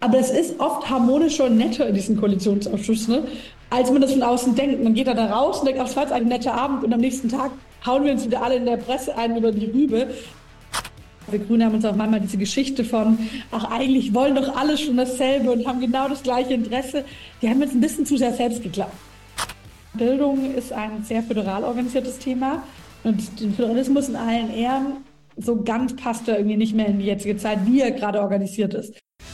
Aber es ist oft harmonischer und netter in diesem Koalitionsausschuss, ne? Als man das von außen denkt. Man geht da raus und denkt, ach, es war jetzt ein netter Abend und am nächsten Tag hauen wir uns wieder alle in der Presse ein über die Rübe. Wir Grüne haben uns auch manchmal diese Geschichte von, ach, eigentlich wollen doch alle schon dasselbe und haben genau das gleiche Interesse. Die haben jetzt ein bisschen zu sehr selbst geglaubt. Bildung ist ein sehr föderal organisiertes Thema und den Föderalismus in allen Ehren, so ganz passt er irgendwie nicht mehr in die jetzige Zeit, wie er gerade organisiert ist.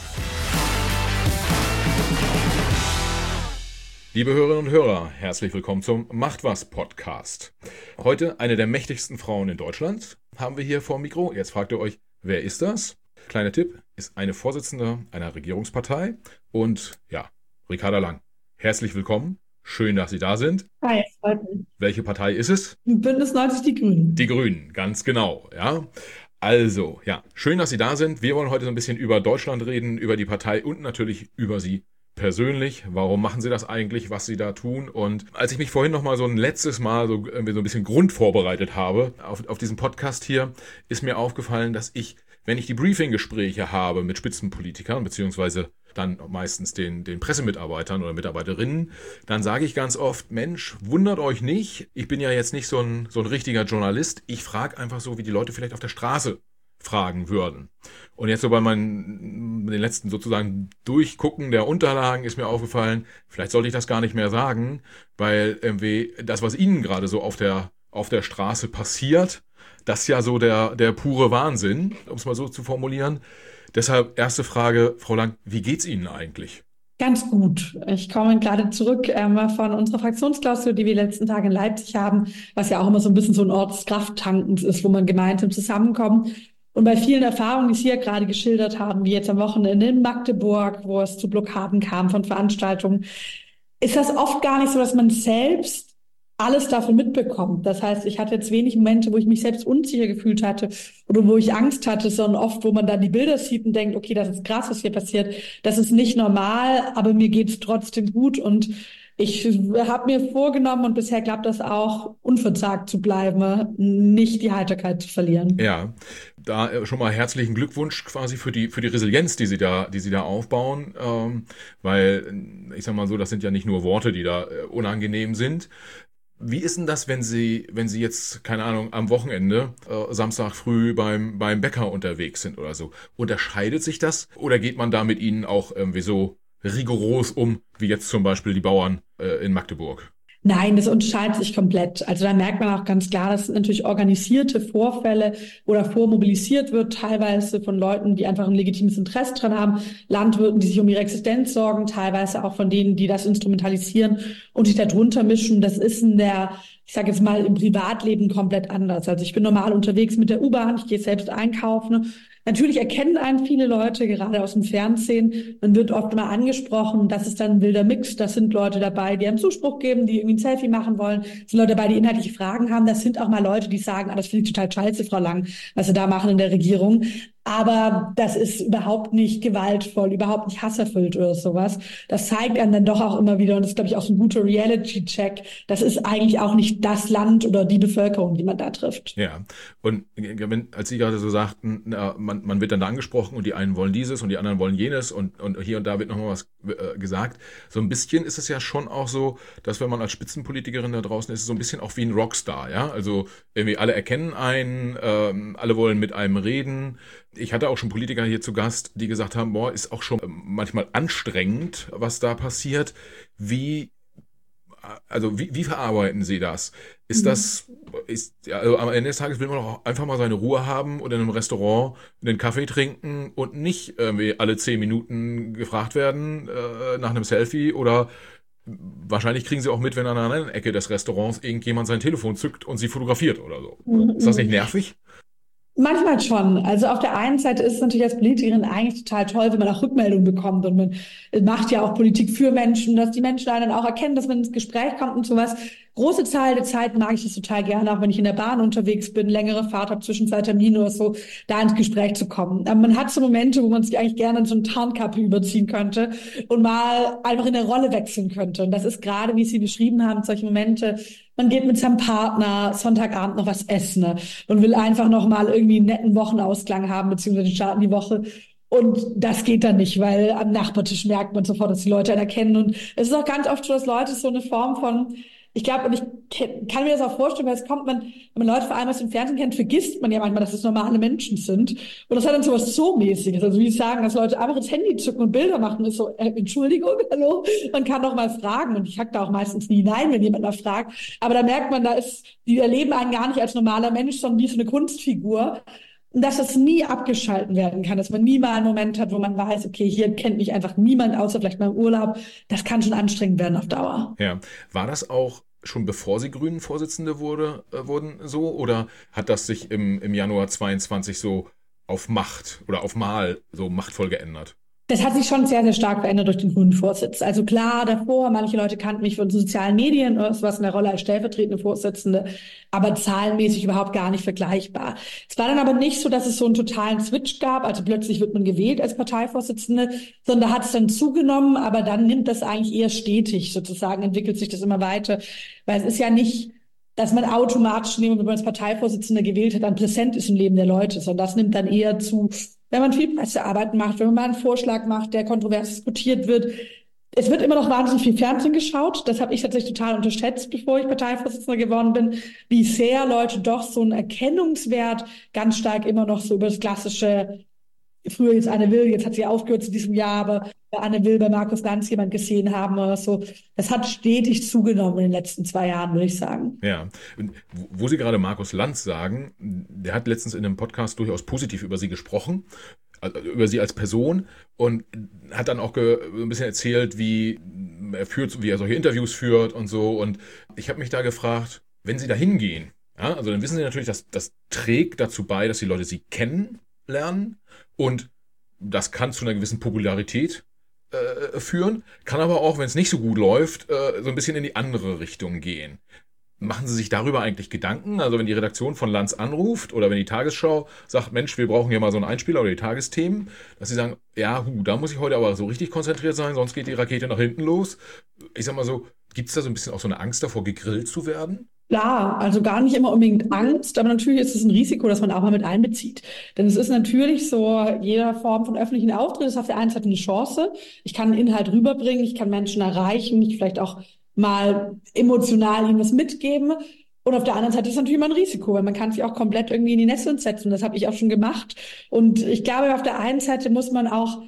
Liebe Hörerinnen und Hörer, herzlich willkommen zum Macht was Podcast. Heute eine der mächtigsten Frauen in Deutschland haben wir hier vor dem Mikro. Jetzt fragt ihr euch, wer ist das? Kleiner Tipp, ist eine Vorsitzende einer Regierungspartei und ja, Ricarda Lang. Herzlich willkommen. Schön, dass Sie da sind. Hi, freut mich. Welche Partei ist es? Bündnis 90 Die Grünen. Die Grünen, ganz genau, ja. Also, ja, schön, dass Sie da sind. Wir wollen heute so ein bisschen über Deutschland reden, über die Partei und natürlich über Sie persönlich. Warum machen Sie das eigentlich, was Sie da tun? Und als ich mich vorhin noch mal so ein letztes Mal so ein bisschen Grund vorbereitet habe auf diesen Podcast hier, ist mir aufgefallen, dass ich, wenn ich die Briefing-Gespräche habe mit Spitzenpolitikern, beziehungsweise dann meistens den Pressemitarbeitern oder Mitarbeiterinnen, dann sage ich ganz oft, Mensch, wundert euch nicht, ich bin ja jetzt nicht so ein richtiger Journalist, ich frage einfach so, wie die Leute vielleicht auf der Straße fragen würden. Und jetzt so bei den letzten sozusagen Durchgucken der Unterlagen ist mir aufgefallen, vielleicht sollte ich das gar nicht mehr sagen, weil irgendwie das, was Ihnen gerade so auf der Straße passiert, das ist ja so der pure Wahnsinn, um es mal so zu formulieren. Deshalb erste Frage, Frau Lang, wie geht's Ihnen eigentlich? Ganz gut. Ich komme gerade zurück von unserer Fraktionsklausur, die wir die letzten Tage in Leipzig haben, was ja auch immer so ein bisschen so ein Ort des Krafttankens ist, wo man gemeinsam zusammenkommt. Und bei vielen Erfahrungen, die Sie ja gerade geschildert haben, wie jetzt am Wochenende in Magdeburg, wo es zu Blockaden kam von Veranstaltungen, ist das oft gar nicht so, dass man selbst alles davon mitbekommt. Das heißt, ich hatte jetzt wenig Momente, wo ich mich selbst unsicher gefühlt hatte oder wo ich Angst hatte, sondern oft, wo man dann die Bilder sieht und denkt, okay, das ist krass, was hier passiert. Das ist nicht normal, aber mir geht's trotzdem gut und ich habe mir vorgenommen und bisher klappt das auch, unverzagt zu bleiben, nicht die Heiterkeit zu verlieren. Ja, da schon mal herzlichen Glückwunsch quasi für die Resilienz, die Sie da aufbauen, weil ich sag mal so, das sind ja nicht nur Worte, die da unangenehm sind. Wie ist denn das, wenn Sie jetzt, keine Ahnung, am Wochenende, Samstag früh beim Bäcker unterwegs sind oder so? Unterscheidet sich das oder geht man da mit Ihnen auch irgendwie so rigoros um, wie jetzt zum Beispiel die Bauern in Magdeburg? Nein, das unterscheidet sich komplett. Also da merkt man auch ganz klar, dass es natürlich organisierte Vorfälle oder vormobilisiert wird, teilweise von Leuten, die einfach ein legitimes Interesse dran haben, Landwirten, die sich um ihre Existenz sorgen, teilweise auch von denen, die das instrumentalisieren und sich darunter mischen. Das ist ich sage jetzt mal, im Privatleben komplett anders. Also ich bin normal unterwegs mit der U-Bahn, ich gehe selbst einkaufen. Natürlich erkennen einen viele Leute, gerade aus dem Fernsehen. Man wird oft immer angesprochen, das ist dann ein wilder Mix. Das sind Leute dabei, die einen Zuspruch geben, die irgendwie ein Selfie machen wollen. Das sind Leute dabei, die inhaltliche Fragen haben. Das sind auch mal Leute, die sagen, das finde ich total scheiße, Frau Lang, was Sie da machen in der Regierung. Aber das ist überhaupt nicht gewaltvoll, überhaupt nicht hasserfüllt oder sowas. Das zeigt einem dann doch auch immer wieder, und das ist, glaube ich, auch so ein guter Reality-Check, das ist eigentlich auch nicht das Land oder die Bevölkerung, die man da trifft. Ja, und als Sie gerade so sagten, man wird dann da angesprochen und die einen wollen dieses und die anderen wollen jenes und hier und da wird nochmal was gesagt. So ein bisschen ist es ja schon auch so, dass wenn man als Spitzenpolitikerin da draußen ist, ist es so ein bisschen auch wie ein Rockstar, ja? Also irgendwie alle erkennen einen, alle wollen mit einem reden. Ich hatte auch schon Politiker hier zu Gast, die gesagt haben, boah, ist auch schon manchmal anstrengend, was da passiert. Wie verarbeiten Sie das? Also am Ende des Tages will man auch einfach mal seine Ruhe haben und in einem Restaurant einen Kaffee trinken und nicht irgendwie alle 10 Minuten gefragt werden nach einem Selfie oder wahrscheinlich kriegen Sie auch mit, wenn an einer anderen Ecke des Restaurants irgendjemand sein Telefon zückt und Sie fotografiert oder so. Ist das nicht nervig? Manchmal schon. Also auf der einen Seite ist es natürlich als Politikerin eigentlich total toll, wenn man auch Rückmeldungen bekommt und man macht ja auch Politik für Menschen, dass die Menschen dann auch erkennen, dass man ins Gespräch kommt und sowas. Große Zahl der Zeit mag ich das total gerne, auch wenn ich in der Bahn unterwegs bin, längere Fahrt habe zwischen 2 Terminen oder so, da ins Gespräch zu kommen. Aber man hat so Momente, wo man sich eigentlich gerne in so eine Tarnkappe überziehen könnte und mal einfach in der Rolle wechseln könnte. Und das ist gerade, wie Sie beschrieben haben, solche Momente. Man geht mit seinem Partner Sonntagabend noch was essen, ne? Und will einfach noch mal irgendwie einen netten Wochenausklang haben, beziehungsweise starten die Woche. Und das geht dann nicht, weil am Nachbartisch merkt man sofort, dass die Leute einen erkennen. Und es ist auch ganz oft so, dass Leute so eine Form von, ich glaube, und ich kann mir das auch vorstellen, weil es kommt man, wenn man Leute vor allem aus dem Fernsehen kennt, vergisst man ja manchmal, dass es normale Menschen sind. Und das hat dann so was Zoomäßiges. Also wie ich sagen, dass Leute einfach ins Handy zücken und Bilder machen, ist so, Entschuldigung, hallo, man kann doch mal fragen. Und ich hack da auch meistens nie nein, wenn jemand mal fragt. Aber da merkt man, die erleben einen gar nicht als normaler Mensch, sondern wie so eine Kunstfigur. Und dass das nie abgeschalten werden kann, dass man nie mal einen Moment hat, wo man weiß, okay, hier kennt mich einfach niemand, außer vielleicht mal im Urlaub. Das kann schon anstrengend werden auf Dauer. Ja. War das auch schon bevor Sie Grünen-Vorsitzende wurden so? Oder hat das sich im Januar 22 so auf Macht oder auf Mal so machtvoll geändert? Das hat sich schon sehr, sehr stark verändert durch den Grünen-Vorsitz. Also klar, davor, manche Leute kannten mich von sozialen Medien, was in der Rolle als stellvertretende Vorsitzende, aber zahlenmäßig überhaupt gar nicht vergleichbar. Es war dann aber nicht so, dass es so einen totalen Switch gab, also plötzlich wird man gewählt als Parteivorsitzende, sondern da hat es dann zugenommen, aber dann nimmt das eigentlich eher stetig sozusagen, entwickelt sich das immer weiter, weil es ist ja nicht, dass man automatisch, wenn man als Parteivorsitzender gewählt hat, dann präsent ist im Leben der Leute, sondern das nimmt dann eher zu, wenn man viel Pressearbeit macht, wenn man mal einen Vorschlag macht, der kontrovers diskutiert wird. Es wird immer noch wahnsinnig viel Fernsehen geschaut. Das habe ich tatsächlich total unterschätzt, bevor ich Parteivorsitzender geworden bin, wie sehr Leute doch so einen Erkennungswert ganz stark immer noch so über das klassische, früher jetzt Anne Will, jetzt hat sie aufgehört zu diesem Jahr, aber bei Anne Will, bei Markus Lanz jemand gesehen haben oder so. Das hat stetig zugenommen in den letzten 2 Jahren, würde ich sagen. Ja, und wo Sie gerade Markus Lanz sagen, der hat letztens in einem Podcast durchaus positiv über Sie gesprochen, also über Sie als Person, und hat dann auch ein bisschen erzählt, wie er solche Interviews führt und so. Und ich habe mich da gefragt, wenn Sie da hingehen, ja, also dann wissen Sie natürlich, dass das trägt dazu bei, dass die Leute Sie kennenlernen, und das kann zu einer gewissen Popularität führen, kann aber auch, wenn es nicht so gut läuft, so ein bisschen in die andere Richtung gehen. Machen Sie sich darüber eigentlich Gedanken? Also wenn die Redaktion von Lanz anruft oder wenn die Tagesschau sagt, Mensch, wir brauchen hier mal so einen Einspieler oder die Tagesthemen, dass Sie sagen, ja, da muss ich heute aber so richtig konzentriert sein, sonst geht die Rakete nach hinten los. Ich sag mal so, gibt es da so ein bisschen auch so eine Angst davor, gegrillt zu werden? Klar, also gar nicht immer unbedingt Angst, aber natürlich ist es ein Risiko, das man auch mal mit einbezieht. Denn es ist natürlich so, jede Form von öffentlichen Auftritt ist auf der einen Seite eine Chance. Ich kann einen Inhalt rüberbringen, ich kann Menschen erreichen, ich vielleicht auch mal emotional ihnen was mitgeben. Und auf der anderen Seite ist es natürlich immer ein Risiko, weil man kann sich auch komplett irgendwie in die Nesseln setzen. Das habe ich auch schon gemacht. Und ich glaube, auf der einen Seite muss man auch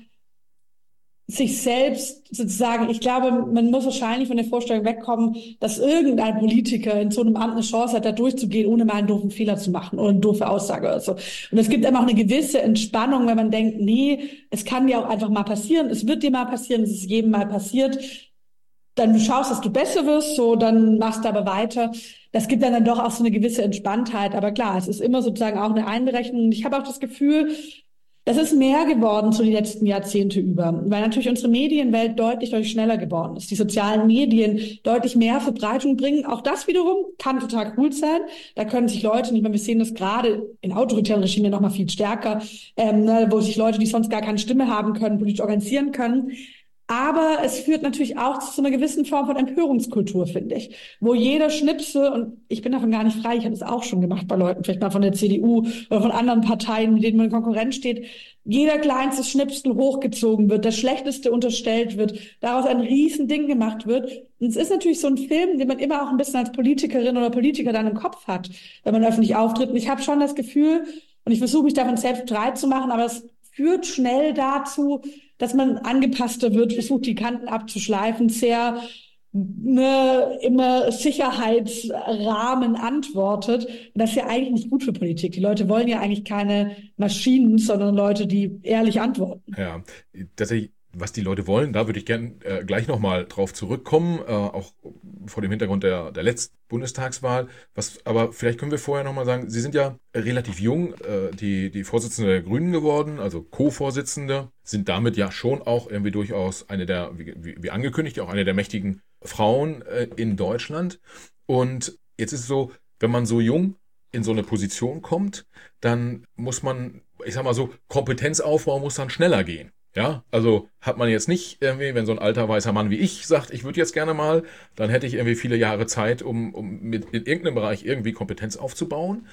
sich selbst sozusagen, ich glaube, man muss wahrscheinlich von der Vorstellung wegkommen, dass irgendein Politiker in so einem Amt eine Chance hat, da durchzugehen, ohne mal einen doofen Fehler zu machen oder eine doofe Aussage oder so. Und es gibt einfach eine gewisse Entspannung, wenn man denkt, nee, es kann dir auch einfach mal passieren, es wird dir mal passieren, es ist jedem mal passiert. Dann schaust, dass du besser wirst, so, dann machst du aber weiter. Das gibt dann doch auch so eine gewisse Entspanntheit. Aber klar, es ist immer sozusagen auch eine Einberechnung. Und ich habe auch das Gefühl, das ist mehr geworden zu den letzten Jahrzehnte über, weil natürlich unsere Medienwelt deutlich, deutlich schneller geworden ist. Die sozialen Medien deutlich mehr Verbreitung bringen. Auch das wiederum kann total cool sein. Da können sich Leute, nicht mehr, wir sehen das gerade in autoritären Regimen noch mal viel stärker, wo sich Leute, die sonst gar keine Stimme haben können, politisch organisieren können. Aber es führt natürlich auch zu einer gewissen Form von Empörungskultur, finde ich, wo jeder Schnipsel, und ich bin davon gar nicht frei, ich habe es auch schon gemacht bei Leuten, vielleicht mal von der CDU oder von anderen Parteien, mit denen man in Konkurrenz steht, jeder kleinste Schnipsel hochgezogen wird, das Schlechteste unterstellt wird, daraus ein Riesending gemacht wird. Und es ist natürlich so ein Film, den man immer auch ein bisschen als Politikerin oder Politiker dann im Kopf hat, wenn man öffentlich auftritt. Und ich habe schon das Gefühl, und ich versuche mich davon selbst frei zu machen, aber es führt schnell dazu, dass man angepasster wird, versucht, die Kanten abzuschleifen, sehr immer Sicherheitsrahmen antwortet. Und das ist ja eigentlich nicht gut für Politik. Die Leute wollen ja eigentlich keine Maschinen, sondern Leute, die ehrlich antworten. Ja, tatsächlich, was die Leute wollen, da würde ich gern gleich nochmal drauf zurückkommen, auch vor dem Hintergrund der letzten Bundestagswahl. Aber vielleicht können wir vorher nochmal sagen, Sie sind ja relativ jung, die Vorsitzende der Grünen geworden, also Co-Vorsitzende, sind damit ja schon auch irgendwie durchaus eine der, wie angekündigt, auch eine der mächtigen Frauen in Deutschland. Und jetzt ist es so, wenn man so jung in so eine Position kommt, dann muss man, ich sag mal so, Kompetenzaufbau muss dann schneller gehen. Ja, also hat man jetzt nicht irgendwie, wenn so ein alter weißer Mann wie ich sagt, ich würde jetzt gerne mal, dann hätte ich irgendwie viele Jahre Zeit, um in irgendeinem Bereich irgendwie Kompetenz aufzubauen.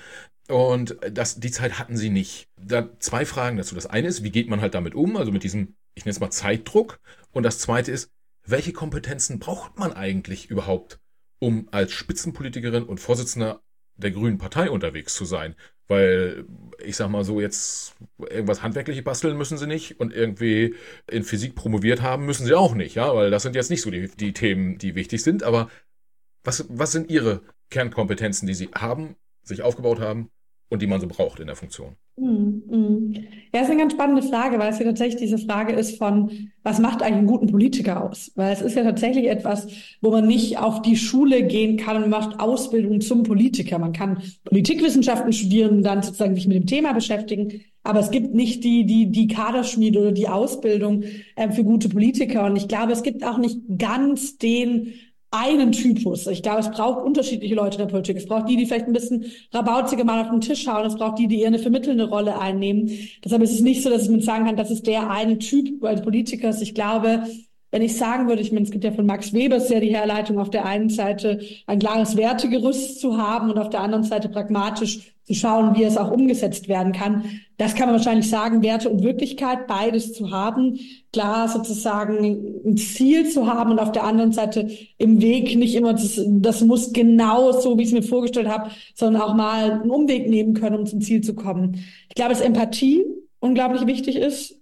Und die Zeit hatten sie nicht. Da 2 Fragen dazu. Das eine ist, wie geht man halt damit um? Also mit diesem, ich nenne es mal Zeitdruck. Und das zweite ist, welche Kompetenzen braucht man eigentlich überhaupt, um als Spitzenpolitikerin und Vorsitzender der Grünen Partei unterwegs zu sein? Weil, ich sag mal so, jetzt irgendwas Handwerkliches basteln müssen sie nicht und irgendwie in Physik promoviert haben müssen sie auch nicht, ja, weil das sind jetzt nicht so die Themen, die wichtig sind. Aber was sind Ihre Kernkompetenzen, die Sie haben, sich aufgebaut haben und die man so braucht in der Funktion? Mhm, mhm. Ja, ist eine ganz spannende Frage, weil es ja tatsächlich diese Frage ist von, was macht eigentlich einen guten Politiker aus? Weil es ist ja tatsächlich etwas, wo man nicht auf die Schule gehen kann und macht Ausbildung zum Politiker. Man kann Politikwissenschaften studieren und dann sozusagen sich mit dem Thema beschäftigen. Aber es gibt nicht die Kaderschmiede oder die Ausbildung für gute Politiker. Und ich glaube, es gibt auch nicht ganz den einen Typus. Ich glaube, es braucht unterschiedliche Leute in der Politik. Es braucht die vielleicht ein bisschen rabauziger mal auf den Tisch hauen. Es braucht die eher eine vermittelnde Rolle einnehmen. Deshalb ist es nicht so, dass ich sagen kann, das ist der eine Typ als Politiker. Ich glaube, wenn ich sagen würde, ich meine, es gibt ja von Max Weber sehr die Herleitung, auf der einen Seite ein klares Wertegerüst zu haben und auf der anderen Seite pragmatisch zu schauen, wie es auch umgesetzt werden kann. Das kann man wahrscheinlich sagen, Werte und Wirklichkeit, beides zu haben, klar sozusagen ein Ziel zu haben und auf der anderen Seite im Weg nicht immer, das muss genau so, wie ich es mir vorgestellt habe, sondern auch mal einen Umweg nehmen können, um zum Ziel zu kommen. Ich glaube, dass Empathie unglaublich wichtig ist,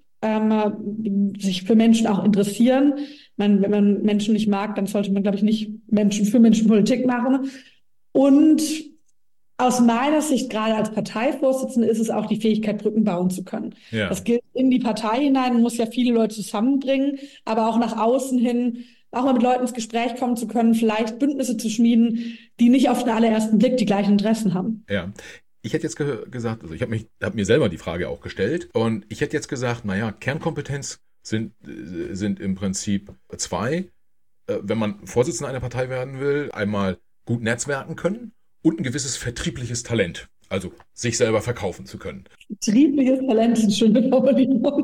sich für Menschen auch interessieren. Wenn man Menschen nicht mag, dann sollte man, glaube ich, nicht für Menschen Politik machen. Und aus meiner Sicht, gerade als Parteivorsitzende, ist es auch die Fähigkeit, Brücken bauen zu können. Ja. Das gilt in die Partei hinein, man muss ja viele Leute zusammenbringen, aber auch nach außen hin, auch mal mit Leuten ins Gespräch kommen zu können, vielleicht Bündnisse zu schmieden, die nicht auf den allerersten Blick die gleichen Interessen haben. Ja. Ich hätte jetzt gesagt, also ich hab mir selber die Frage auch gestellt und ich hätte jetzt gesagt, naja, Kernkompetenz sind im Prinzip 2. Wenn man Vorsitzender einer Partei werden will, einmal gut netzwerken können und ein gewisses vertriebliches Talent, also sich selber verkaufen zu können. Vertriebliches Talent ist eine schöne Formulierung.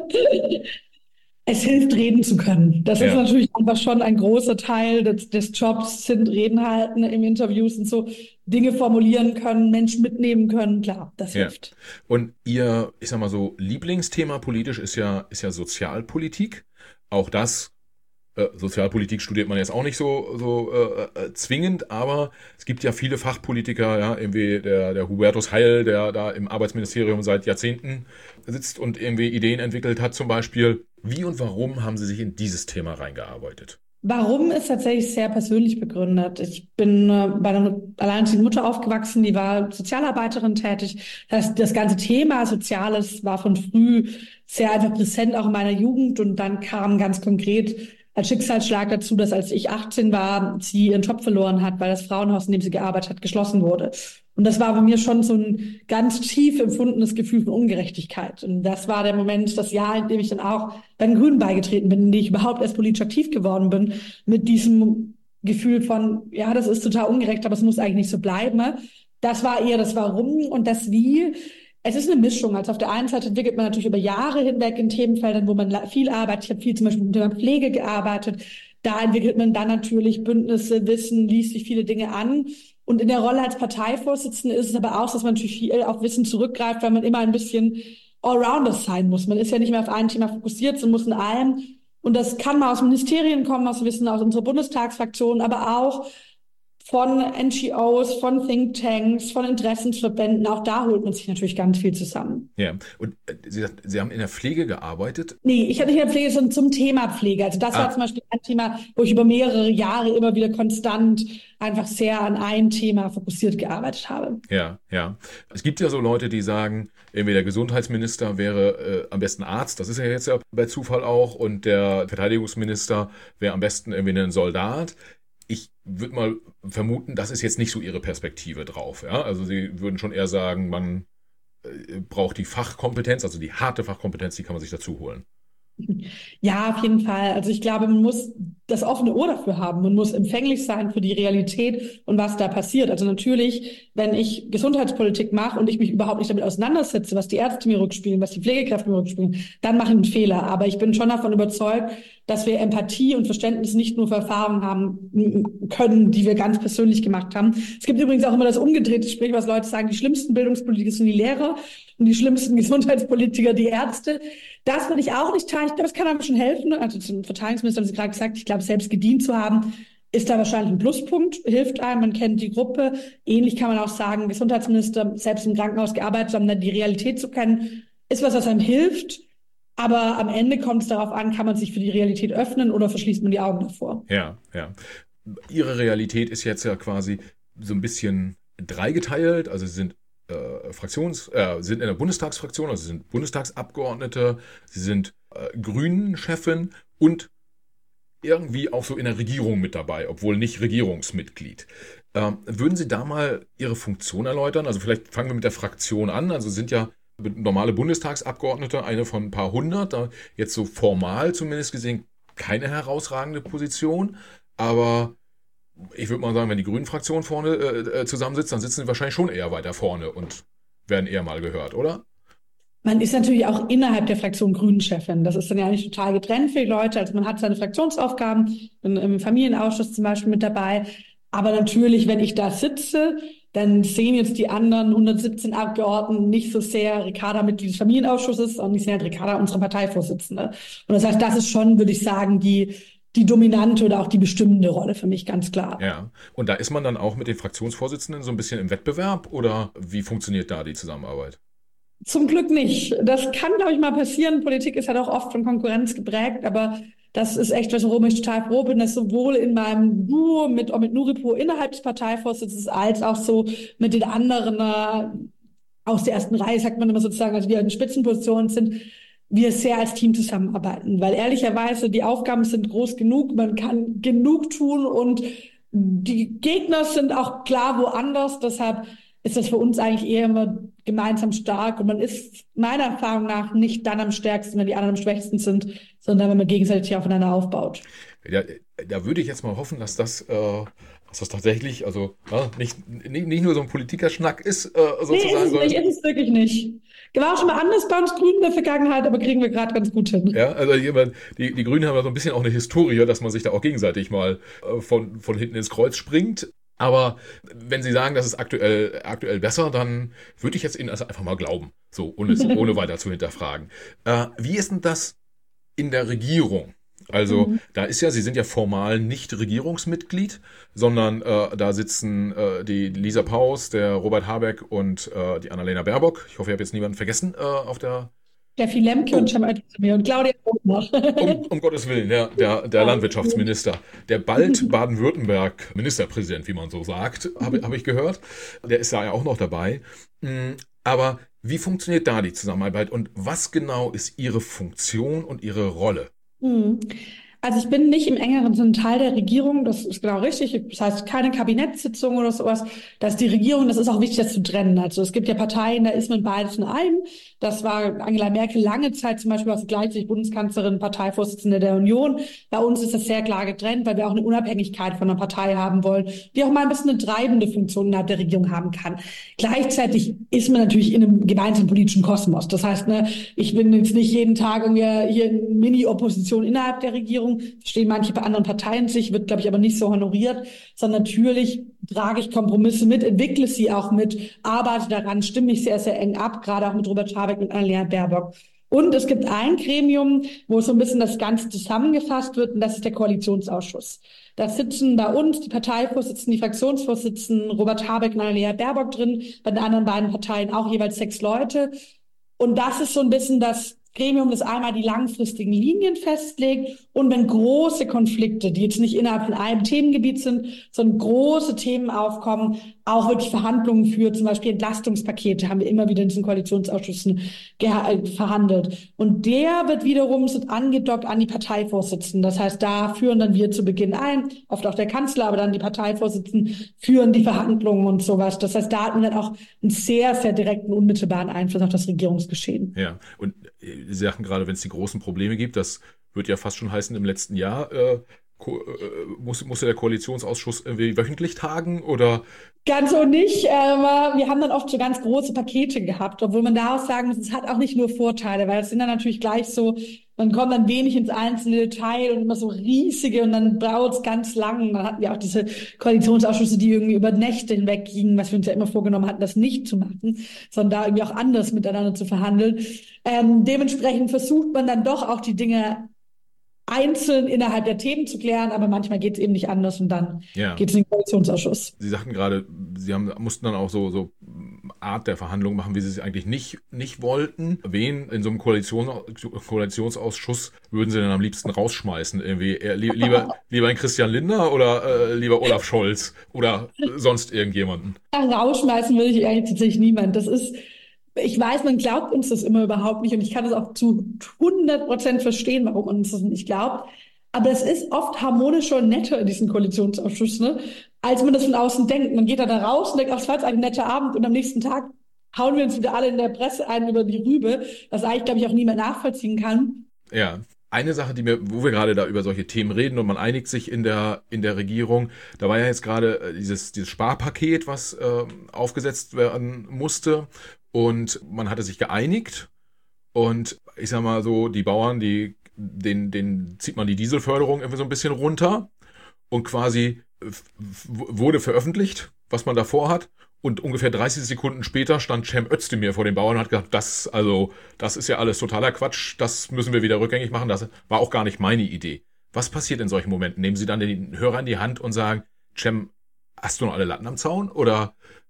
Es hilft, reden zu können. Das ist natürlich einfach schon ein großer Teil des Jobs, sind Reden halten im Interviews und so, Dinge formulieren können, Menschen mitnehmen können. Klar, das hilft. Und Ihr, ich sag mal so, Lieblingsthema politisch ist ja Sozialpolitik. Auch das, Sozialpolitik studiert man jetzt auch nicht so zwingend, aber es gibt ja viele Fachpolitiker, ja, irgendwie der Hubertus Heil, der da im Arbeitsministerium seit Jahrzehnten sitzt und irgendwie Ideen entwickelt hat, zum Beispiel. Wie und warum haben Sie sich in dieses Thema reingearbeitet? Warum ist tatsächlich sehr persönlich begründet. Ich bin bei einer alleinerziehenden Mutter aufgewachsen, die war Sozialarbeiterin tätig. Das ganze Thema Soziales war von früh sehr einfach präsent, auch in meiner Jugend. Und dann kam ganz konkret als Schicksalsschlag dazu, dass als ich 18 war, sie ihren Job verloren hat, weil das Frauenhaus, in dem sie gearbeitet hat, geschlossen wurde. Und das war bei mir schon so ein ganz tief empfundenes Gefühl von Ungerechtigkeit. Und das war der Moment, das Jahr, in dem ich dann auch bei den Grünen beigetreten bin, in dem ich überhaupt erst politisch aktiv geworden bin, mit diesem Gefühl von, ja, das ist total ungerecht, aber es muss eigentlich nicht so bleiben. Das war eher das Warum und das Wie. Es ist eine Mischung. Also auf der einen Seite entwickelt man natürlich über Jahre hinweg in Themenfeldern, wo man viel arbeitet. Ich habe viel zum Beispiel mit dem Thema Pflege gearbeitet. Da entwickelt man dann natürlich Bündnisse, Wissen, liest sich viele Dinge an. Und in der Rolle als Parteivorsitzende ist es aber auch, dass man natürlich viel auf Wissen zurückgreift, weil man immer ein bisschen Allrounder sein muss. Man ist ja nicht mehr auf ein Thema fokussiert, sondern muss in allem. Und das kann mal aus Ministerien kommen, aus Wissen aus unserer Bundestagsfraktion, aber auch von NGOs, von Thinktanks, von Interessensverbänden. Auch da holt man sich natürlich ganz viel zusammen. Ja, und Sie haben in der Pflege gearbeitet? Nee, ich habe nicht in der Pflege, sondern zum Thema Pflege. Also das war zum Beispiel ein Thema, wo ich über mehrere Jahre immer wieder konstant einfach sehr an ein Thema fokussiert gearbeitet habe. Ja, ja. Es gibt ja so Leute, die sagen, irgendwie der Gesundheitsminister wäre am besten Arzt, das ist ja jetzt ja bei Zufall auch, und der Verteidigungsminister wäre am besten irgendwie ein Soldat. Ich würde mal vermuten, das ist jetzt nicht so Ihre Perspektive drauf. Ja? Also Sie würden schon eher sagen, man braucht die Fachkompetenz, also die harte Fachkompetenz, die kann man sich dazu holen. Ja, auf jeden Fall. Also ich glaube, man muss das offene Ohr dafür haben. Man muss empfänglich sein für die Realität und was da passiert. Also natürlich, wenn ich Gesundheitspolitik mache und ich mich überhaupt nicht damit auseinandersetze, was die Ärzte mir rückspielen, was die Pflegekräfte mir rückspielen, dann mache ich einen Fehler. Aber ich bin schon davon überzeugt, dass wir Empathie und Verständnis nicht nur für Erfahrungen haben können, die wir ganz persönlich gemacht haben. Es gibt übrigens auch immer das umgedrehte Sprich, was Leute sagen, die schlimmsten Bildungspolitiker sind die Lehrer und die schlimmsten Gesundheitspolitiker die Ärzte. Das würde ich auch nicht teilen. Ich glaube, es kann aber schon helfen. Also zum Verteidigungsminister haben Sie gerade gesagt, ich glaube, selbst gedient zu haben, ist da wahrscheinlich ein Pluspunkt, hilft einem, man kennt die Gruppe. Ähnlich kann man auch sagen, Gesundheitsminister, selbst im Krankenhaus gearbeitet haben, die Realität zu kennen, ist was einem hilft. Aber am Ende kommt es darauf an, kann man sich für die Realität öffnen oder verschließt man die Augen davor? Ja, ja. Ihre Realität ist jetzt ja quasi so ein bisschen dreigeteilt. Also Sie sind sind in der Bundestagsfraktion, also Sie sind Bundestagsabgeordnete, Sie sind Grünen-Chefin und irgendwie auch so in der Regierung mit dabei, obwohl nicht Regierungsmitglied. Würden Sie da mal Ihre Funktion erläutern? Also vielleicht fangen wir mit der Fraktion an. Also Sie sind ja normale Bundestagsabgeordnete, eine von ein paar hundert, jetzt so formal zumindest gesehen keine herausragende Position, aber ich würde mal sagen, wenn die Grünen-Fraktion vorne zusammensitzt, dann sitzen sie wahrscheinlich schon eher weiter vorne und werden eher mal gehört, oder? Man ist natürlich auch innerhalb der Fraktion Grünen-Chefin. Das ist dann ja nicht total getrennt für die Leute. Also man hat seine Fraktionsaufgaben, bin im Familienausschuss zum Beispiel mit dabei. Aber natürlich, wenn ich da sitze, dann sehen jetzt die anderen 117 Abgeordneten nicht so sehr Ricarda Mitglied des Familienausschusses, sondern die sehen halt Ricarda unsere Parteivorsitzende. Und das heißt, das ist schon, würde ich sagen, die dominante oder auch die bestimmende Rolle für mich, ganz klar. Ja. Und da ist man dann auch mit den Fraktionsvorsitzenden so ein bisschen im Wettbewerb oder wie funktioniert da die Zusammenarbeit? Zum Glück nicht. Das kann, glaube ich, mal passieren. Politik ist halt auch oft von Konkurrenz geprägt, aber das ist echt was, worum ich total froh bin, dass sowohl in meinem Duo mit Nuripur innerhalb des Parteivorsitzes als auch so mit den anderen aus der ersten Reihe, sagt man immer sozusagen, also die in Spitzenpositionen sind, wir sehr als Team zusammenarbeiten. Weil ehrlicherweise die Aufgaben sind groß genug, man kann genug tun und die Gegner sind auch klar woanders. Deshalb ist das für uns eigentlich eher immer gemeinsam stark. Und man ist meiner Erfahrung nach nicht dann am stärksten, wenn die anderen am schwächsten sind, sondern wenn man gegenseitig aufeinander aufbaut. Ja, da würde ich jetzt mal hoffen, dass das tatsächlich, also nicht nur so ein Politikerschnack ist, Nee, sozusagen, sondern ist es wirklich nicht. War auch schon mal anders bei uns Grünen in der Vergangenheit, aber kriegen wir gerade ganz gut hin. ja, also die Grünen haben ja so ein bisschen auch eine Historie, dass man sich da auch gegenseitig mal von hinten ins Kreuz springt. Aber wenn Sie sagen, das ist aktuell besser, dann würde ich jetzt Ihnen das einfach mal glauben, so ohne weiter zu hinterfragen. Wie ist denn das in der Regierung? Also da ist ja, Sie sind ja formal nicht Regierungsmitglied, sondern da sitzen die Lisa Paus, der Robert Habeck und die Annalena Baerbock. Ich hoffe, ich habe jetzt niemanden vergessen auf der... Steffi Lemke und Cem Özdemir und Claudia Roth. Um Gottes Willen, der Landwirtschaftsminister, der bald Baden-Württemberg-Ministerpräsident, wie man so sagt, habe ich gehört. Der ist da ja auch noch dabei. Aber wie funktioniert da die Zusammenarbeit und was genau ist Ihre Funktion und Ihre Rolle? Hm. Also ich bin nicht im engeren Sinne Teil der Regierung, das ist genau richtig. Das heißt, keine Kabinettssitzung oder sowas. Das ist die Regierung, das ist auch wichtig, das zu trennen. Also es gibt ja Parteien, da ist man beides in einem. Das war Angela Merkel lange Zeit zum Beispiel, auch gleichzeitig Bundeskanzlerin, Parteivorsitzende der Union. Bei uns ist das sehr klar getrennt, weil wir auch eine Unabhängigkeit von der Partei haben wollen, die auch mal ein bisschen eine treibende Funktion innerhalb der Regierung haben kann. Gleichzeitig ist man natürlich in einem gemeinsamen politischen Kosmos. Das heißt, ich bin jetzt nicht jeden Tag irgendwie hier in Mini-Opposition innerhalb der Regierung, verstehen manche bei anderen Parteien sich, wird, glaube ich, aber nicht so honoriert, sondern natürlich trage ich Kompromisse mit, entwickle sie auch mit, arbeite daran, stimme mich sehr, sehr eng ab, gerade auch mit Robert Habeck und Annalena Baerbock. Und es gibt ein Gremium, wo so ein bisschen das Ganze zusammengefasst wird, und das ist der Koalitionsausschuss. Da sitzen bei uns die Parteivorsitzenden, die Fraktionsvorsitzenden, Robert Habeck und Annalena Baerbock drin, bei den anderen beiden Parteien auch jeweils 6 Leute. Und das ist so ein bisschen das Gremium, das einmal die langfristigen Linien festlegt und wenn große Konflikte, die jetzt nicht innerhalb von einem Themengebiet sind, sondern große Themen aufkommen, auch wirklich Verhandlungen führt, zum Beispiel Entlastungspakete haben wir immer wieder in diesen Koalitionsausschüssen verhandelt. Und der wird wiederum so angedockt an die Parteivorsitzenden. Das heißt, da führen dann wir zu Beginn ein, oft auch der Kanzler, aber dann die Parteivorsitzenden führen die Verhandlungen und sowas. Das heißt, da hat man dann auch einen sehr, sehr direkten, unmittelbaren Einfluss auf das Regierungsgeschehen. Ja, und Sie sagten gerade, wenn es die großen Probleme gibt, das wird ja fast schon heißen, im letzten Jahr musste der Koalitionsausschuss irgendwie wöchentlich tagen oder? Ganz so nicht, aber wir haben dann oft so ganz große Pakete gehabt, obwohl man da auch sagen muss, es hat auch nicht nur Vorteile, weil es sind dann natürlich gleich so, man kommt dann wenig ins einzelne Detail und immer so riesige und dann dauert es ganz lang. Dann hatten wir auch diese Koalitionsausschüsse, die irgendwie über Nächte hinweg gingen, was wir uns ja immer vorgenommen hatten, das nicht zu machen, sondern da irgendwie auch anders miteinander zu verhandeln. Dementsprechend versucht man dann doch auch die Dinge einzeln innerhalb der Themen zu klären, aber manchmal geht es eben nicht anders und dann Ja. geht es in den Koalitionsausschuss. Sie sagten gerade, mussten dann auch so Art der Verhandlung machen, wie Sie es eigentlich nicht wollten. Wen in so einem Koalitionsausschuss würden Sie denn am liebsten rausschmeißen? Irgendwie lieber ein Christian Lindner oder lieber Olaf Scholz oder sonst irgendjemanden? Rausschmeißen will ich eigentlich tatsächlich niemand. Ich weiß, man glaubt uns das immer überhaupt nicht und ich kann es auch zu 100% verstehen, warum man uns das nicht glaubt. Aber es ist oft harmonischer und netter in diesen Koalitionsausschuss, ne, als man das von außen denkt. Man geht da raus und denkt, ach, es war jetzt ein netter Abend und am nächsten Tag hauen wir uns wieder alle in der Presse ein über die Rübe, was eigentlich, glaube ich, auch niemand nachvollziehen kann. Ja. Eine Sache, wo wir gerade da über solche Themen reden und man einigt sich in der Regierung, da war ja jetzt gerade dieses Sparpaket, was aufgesetzt werden musste und man hatte sich geeinigt und ich sag mal so, die Bauern, denen zieht man die Dieselförderung irgendwie so ein bisschen runter und quasi wurde veröffentlicht, was man davor hat. Und ungefähr 30 Sekunden später stand Cem Özdemir vor den Bauern und hat gesagt, das ist ja alles totaler Quatsch, das müssen wir wieder rückgängig machen, das war auch gar nicht meine Idee. Was passiert in solchen Momenten? Nehmen Sie dann den Hörer in die Hand und sagen, Cem, hast du noch alle Latten am Zaun? Oder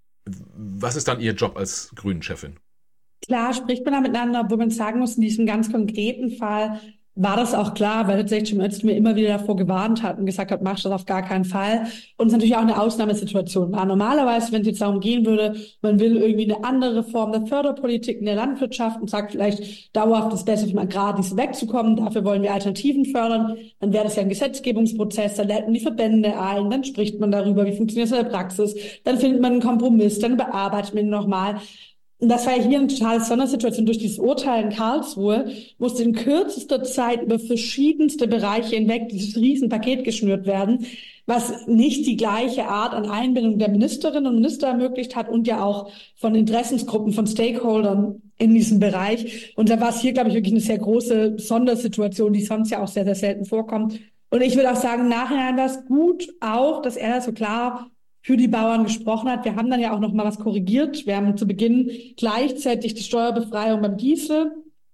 was ist dann Ihr Job als Grünen-Chefin? Klar spricht man da miteinander, obwohl man sagen muss, in diesem ganz konkreten Fall war das auch klar, weil tatsächlich Cem Özdemir immer wieder davor gewarnt hat und gesagt hat, mach das auf gar keinen Fall. Und es natürlich auch eine Ausnahmesituation war. Normalerweise, wenn es jetzt darum gehen würde, man will irgendwie eine andere Form der Förderpolitik in der Landwirtschaft und sagt vielleicht dauerhaft ist besser vom Agrardiesel wegzukommen, dafür wollen wir Alternativen fördern, dann wäre das ja ein Gesetzgebungsprozess, dann läden die Verbände ein, dann spricht man darüber, wie funktioniert das in der Praxis, dann findet man einen Kompromiss, dann bearbeitet man ihn nochmal. Und das war ja hier eine totale Sondersituation. Durch dieses Urteil in Karlsruhe musste in kürzester Zeit über verschiedenste Bereiche hinweg dieses Riesenpaket geschnürt werden, was nicht die gleiche Art an Einbindung der Ministerinnen und Minister ermöglicht hat und ja auch von Interessensgruppen, von Stakeholdern in diesem Bereich. Und da war es hier, glaube ich, wirklich eine sehr große Sondersituation, die sonst ja auch sehr, sehr selten vorkommt. Und ich würde auch sagen, im Nachhinein war es gut auch, dass er das so klar für die Bauern gesprochen hat. Wir haben dann ja auch noch mal was korrigiert. Wir haben zu Beginn gleichzeitig die Steuerbefreiung beim Diesel,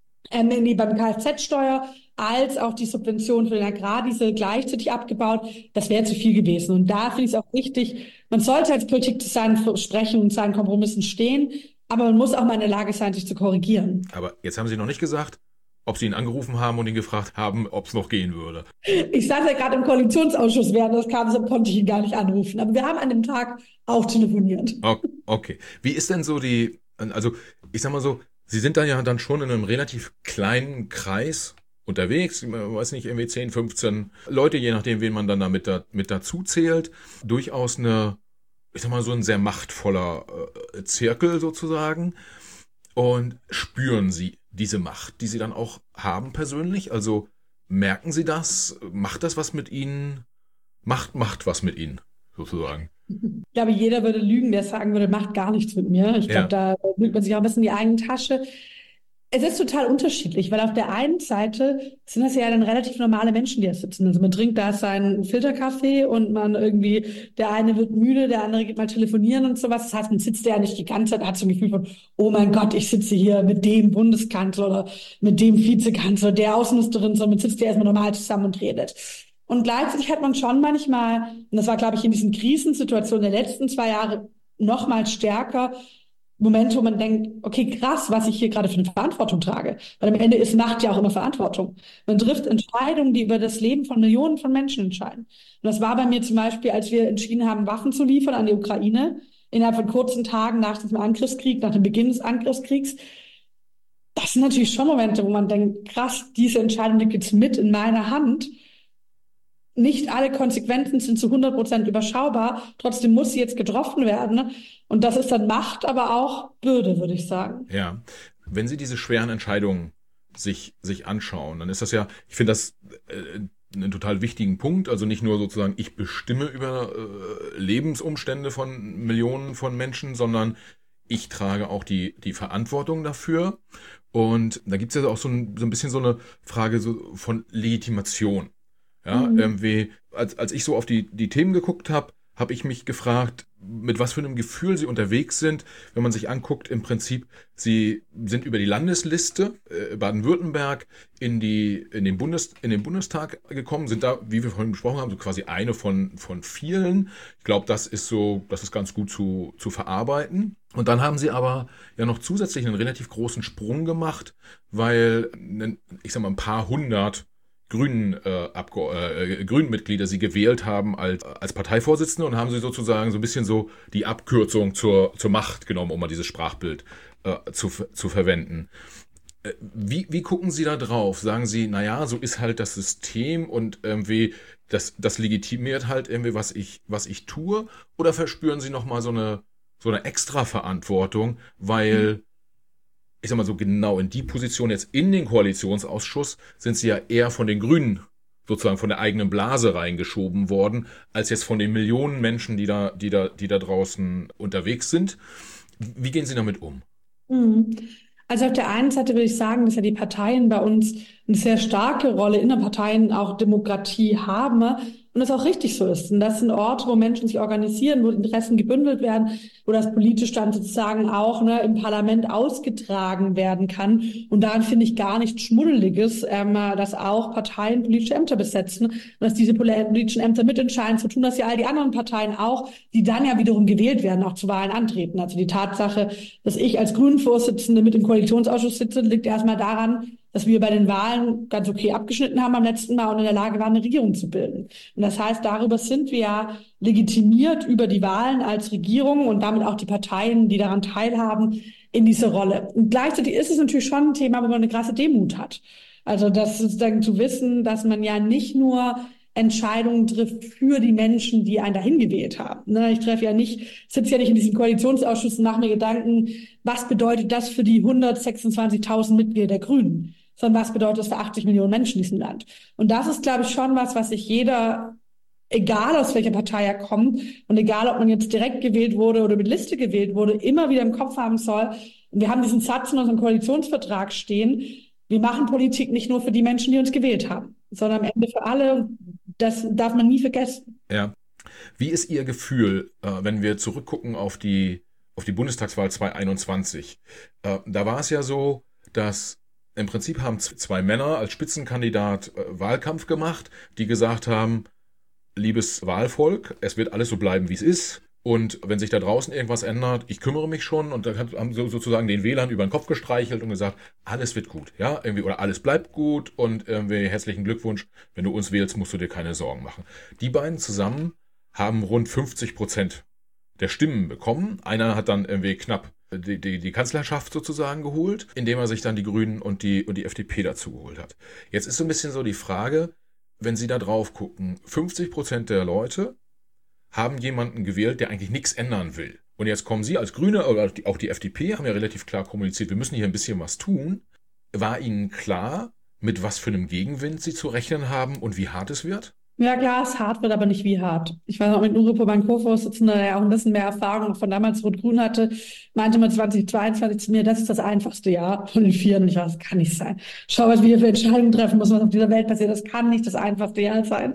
beim Kfz-Steuer, als auch die Subvention für den Agrardiesel gleichzeitig abgebaut. Das wäre zu viel gewesen. Und da finde ich es auch wichtig, man sollte als Politik zu seinen Versprechen und seinen Kompromissen stehen, aber man muss auch mal in der Lage sein, sich zu korrigieren. Aber jetzt haben Sie noch nicht gesagt, ob Sie ihn angerufen haben und ihn gefragt haben, ob es noch gehen würde. Ich saß ja gerade im Koalitionsausschuss, während das kam, so konnte ich ihn gar nicht anrufen. Aber wir haben an dem Tag auch telefoniert. Okay. Wie ist denn so also ich sag mal so, Sie sind dann ja dann schon in einem relativ kleinen Kreis unterwegs, ich weiß nicht, irgendwie 10, 15 Leute, je nachdem, wen man dann da mit dazu zählt. Durchaus ich sag mal so ein sehr machtvoller Zirkel sozusagen. Und spüren Sie diese Macht, die Sie dann auch haben persönlich? Also merken Sie das? Macht das was mit Ihnen? Macht was mit Ihnen, sozusagen? Ich glaube, jeder würde lügen, der sagen würde, macht gar nichts mit mir. Ich glaube, da lügt man sich auch ein bisschen in die eigene Tasche. Es ist total unterschiedlich, weil auf der einen Seite sind das ja dann relativ normale Menschen, die da sitzen. Also man trinkt da seinen Filterkaffee und der eine wird müde, der andere geht mal telefonieren und sowas. Das heißt, man sitzt ja nicht die ganze Zeit, hat so ein Gefühl von, oh mein Gott, ich sitze hier mit dem Bundeskanzler oder mit dem Vizekanzler, der Außenministerin, sondern man sitzt ja erstmal normal zusammen und redet. Und gleichzeitig hat man schon manchmal, und das war, glaube ich, in diesen Krisensituationen der letzten 2 Jahre noch mal stärker, Momente, wo man denkt, okay, krass, was ich hier gerade für eine Verantwortung trage. Weil am Ende ist Macht ja auch immer Verantwortung. Man trifft Entscheidungen, die über das Leben von Millionen von Menschen entscheiden. Und das war bei mir zum Beispiel, als wir entschieden haben, Waffen zu liefern an die Ukraine, innerhalb von kurzen Tagen nach dem Angriffskrieg, nach dem Beginn des Angriffskriegs. Das sind natürlich schon Momente, wo man denkt, krass, diese Entscheidung liegt jetzt mit in meiner Hand. Nicht alle Konsequenzen sind zu 100% überschaubar. Trotzdem muss sie jetzt getroffen werden. Und das ist dann Macht, aber auch Bürde, würde ich sagen. Ja. Wenn Sie diese schweren Entscheidungen sich anschauen, dann ist das ja, ich finde das einen total wichtigen Punkt, also nicht nur sozusagen, ich bestimme über Lebensumstände von Millionen von Menschen, sondern ich trage auch die Verantwortung dafür. Und da gibt es ja auch so ein bisschen so eine Frage so von Legitimation. Ja, Mhm. irgendwie, als ich so auf die Themen geguckt habe ich mich gefragt, mit was für einem Gefühl sie unterwegs sind, wenn man sich anguckt, im Prinzip, sie sind über die Landesliste Baden-Württemberg in den Bundestag gekommen, sind da, wie wir vorhin besprochen haben, so quasi eine von vielen. Ich glaube, das ist ganz gut zu verarbeiten. Und dann haben sie aber ja noch zusätzlich einen relativ großen Sprung gemacht, weil, ich sag mal, ein paar hundert Grünen-Mitglieder sie gewählt haben als Parteivorsitzende und haben sie sozusagen so ein bisschen so die Abkürzung zur Macht genommen, um mal dieses Sprachbild zu verwenden. Wie gucken Sie da drauf? Sagen Sie, naja, so ist halt das System und irgendwie das legitimiert halt irgendwie, was ich tue? Oder verspüren Sie nochmal so eine extra Verantwortung, weil ich sag mal so genau in die Position jetzt in den Koalitionsausschuss sind sie ja eher von den Grünen sozusagen von der eigenen Blase reingeschoben worden, als jetzt von den Millionen Menschen, die da draußen unterwegs sind. Wie gehen Sie damit um? Mhm. Also auf der einen Seite würde ich sagen, dass ja die Parteien bei uns eine sehr starke Rolle in der Parteien auch Demokratie haben, ne? Und das auch richtig so ist. Und das sind Orte, wo Menschen sich organisieren, wo Interessen gebündelt werden, wo das politisch dann sozusagen auch im Parlament ausgetragen werden kann. Und daran finde ich gar nichts Schmuddeliges, dass auch Parteien politische Ämter besetzen und dass diese politischen Ämter mitentscheiden, zu tun, dass ja all die anderen Parteien auch, die dann ja wiederum gewählt werden, auch zu Wahlen antreten. Also die Tatsache, dass ich als Grünen-Vorsitzende mit im Koalitionsausschuss sitze, liegt erstmal daran, dass wir bei den Wahlen ganz okay abgeschnitten haben beim letzten Mal und in der Lage waren, eine Regierung zu bilden. Und das heißt, darüber sind wir ja legitimiert über die Wahlen als Regierung und damit auch die Parteien, die daran teilhaben, in diese Rolle. Und gleichzeitig ist es natürlich schon ein Thema, wo man eine krasse Demut hat. Also das sozusagen zu wissen, dass man ja nicht nur Entscheidungen trifft für die Menschen, die einen dahin gewählt haben. Ne, ich sitze ja nicht in diesem Koalitionsausschuss und mache mir Gedanken, was bedeutet das für die 126.000 Mitglieder der Grünen, sondern was bedeutet das für 80 Millionen Menschen in diesem Land. Und das ist, glaube ich, schon was sich jeder, egal aus welcher Partei er kommt und egal, ob man jetzt direkt gewählt wurde oder mit Liste gewählt wurde, immer wieder im Kopf haben soll. Und wir haben diesen Satz in unserem Koalitionsvertrag stehen: Wir machen Politik nicht nur für die Menschen, die uns gewählt haben, sondern am Ende für alle. Das darf man nie vergessen. Ja. Wie ist Ihr Gefühl, wenn wir zurückgucken auf die Bundestagswahl 2021? Da war es ja so, dass im Prinzip haben zwei Männer als Spitzenkandidat Wahlkampf gemacht, die gesagt haben, liebes Wahlvolk, es wird alles so bleiben, wie es ist. Und wenn sich da draußen irgendwas ändert, ich kümmere mich schon. Und da haben sie sozusagen den Wählern über den Kopf gestreichelt und gesagt, alles wird gut, ja, irgendwie, oder alles bleibt gut und irgendwie herzlichen Glückwunsch, wenn du uns wählst, musst du dir keine Sorgen machen. Die beiden zusammen haben rund 50% der Stimmen bekommen. Einer hat dann irgendwie knapp die Kanzlerschaft sozusagen geholt, indem er sich dann die Grünen und die FDP dazu geholt hat. Jetzt ist so ein bisschen so die Frage, wenn Sie da drauf gucken, 50% der Leute haben jemanden gewählt, der eigentlich nichts ändern will. Und jetzt kommen Sie als Grüne, oder auch die FDP, haben ja relativ klar kommuniziert, wir müssen hier ein bisschen was tun. War Ihnen klar, mit was für einem Gegenwind Sie zu rechnen haben und wie hart es wird? Ja, klar, es hart wird, aber nicht wie hart. Ich weiß noch, mit Nuripo, mein Co-Vorsitzender, der ja auch ein bisschen mehr Erfahrung von damals Rot-Grün hatte, meinte mal 2022 zu mir, das ist das einfachste Jahr von den vier. Und ich weiß, das kann nicht sein. Schau, was wir für Entscheidungen treffen müssen, was auf dieser Welt passiert. Das kann nicht das einfachste Jahr sein.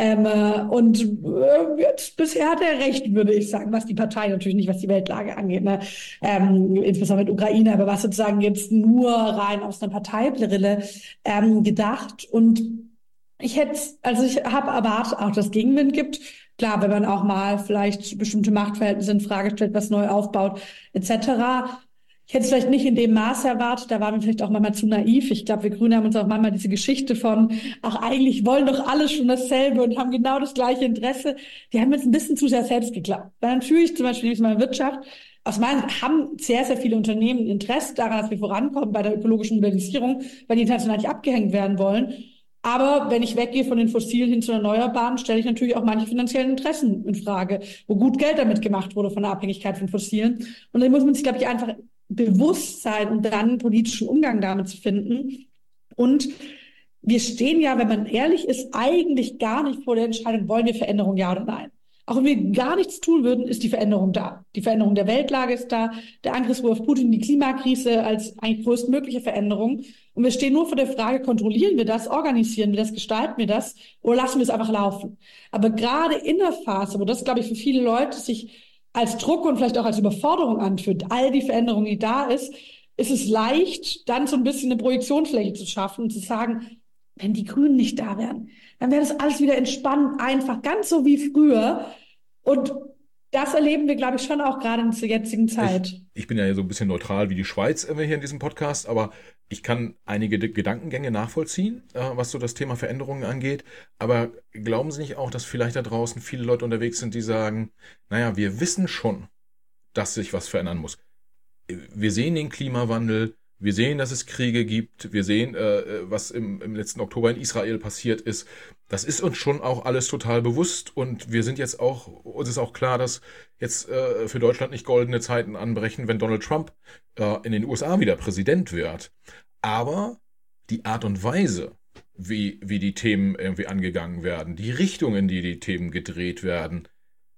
Jetzt, bisher hat er recht, würde ich sagen, was die Partei, natürlich nicht, was die Weltlage angeht, ne? Insbesondere mit Ukraine, aber was sozusagen jetzt nur rein aus einer Parteibrille gedacht. Und ich habe erwartet, auch dass es Gegenwind gibt. Klar, wenn man auch mal vielleicht bestimmte Machtverhältnisse in Frage stellt, was neu aufbaut, etc. Ich hätte es vielleicht nicht in dem Maße erwartet, da waren wir vielleicht auch manchmal zu naiv. Ich glaube, wir Grüne haben uns auch manchmal diese Geschichte von, ach, eigentlich wollen doch alle schon dasselbe und haben genau das gleiche Interesse. Die haben jetzt ein bisschen zu sehr selbst geglaubt. Weil natürlich zum Beispiel in meiner Wirtschaft, aus meiner Sicht haben sehr, sehr viele Unternehmen Interesse daran, dass wir vorankommen bei der ökologischen Modernisierung, weil die international nicht abgehängt werden wollen. Aber wenn ich weggehe von den Fossilen hin zu Erneuerbaren, stelle ich natürlich auch manche finanziellen Interessen in Frage, wo gut Geld damit gemacht wurde von der Abhängigkeit von Fossilen. Und dann muss man sich, glaube ich, einfach bewusst sein und dann einen politischen Umgang damit zu finden. Und wir stehen ja, wenn man ehrlich ist, eigentlich gar nicht vor der Entscheidung, wollen wir Veränderung, ja oder nein. Auch wenn wir gar nichts tun würden, ist die Veränderung da. Die Veränderung der Weltlage ist da, der Angriffswurf Putin, die Klimakrise als eigentlich größtmögliche Veränderung. Und wir stehen nur vor der Frage, kontrollieren wir das, organisieren wir das, gestalten wir das oder lassen wir es einfach laufen? Aber gerade in der Phase, wo das, glaube ich, für viele Leute sich als Druck und vielleicht auch als Überforderung anfühlt, all die Veränderung, die da ist es leicht, dann so ein bisschen eine Projektionsfläche zu schaffen und zu sagen, wenn die Grünen nicht da wären, dann wäre das alles wieder entspannt, einfach, ganz so wie früher. Und das erleben wir, glaube ich, schon auch gerade in der jetzigen Zeit. Ich bin ja so ein bisschen neutral wie die Schweiz hier in diesem Podcast, aber ich kann einige Gedankengänge nachvollziehen, was so das Thema Veränderungen angeht. Aber glauben Sie nicht auch, dass vielleicht da draußen viele Leute unterwegs sind, die sagen, naja, wir wissen schon, dass sich was verändern muss. Wir sehen den Klimawandel, wir sehen, dass es Kriege gibt, wir sehen, was im letzten Oktober in Israel passiert ist. Das ist uns schon auch alles total bewusst und wir sind jetzt auch, uns ist auch klar, dass jetzt für Deutschland nicht goldene Zeiten anbrechen, wenn Donald Trump in den USA wieder Präsident wird. Aber die Art und Weise, wie die Themen irgendwie angegangen werden, die Richtung, in die die Themen gedreht werden,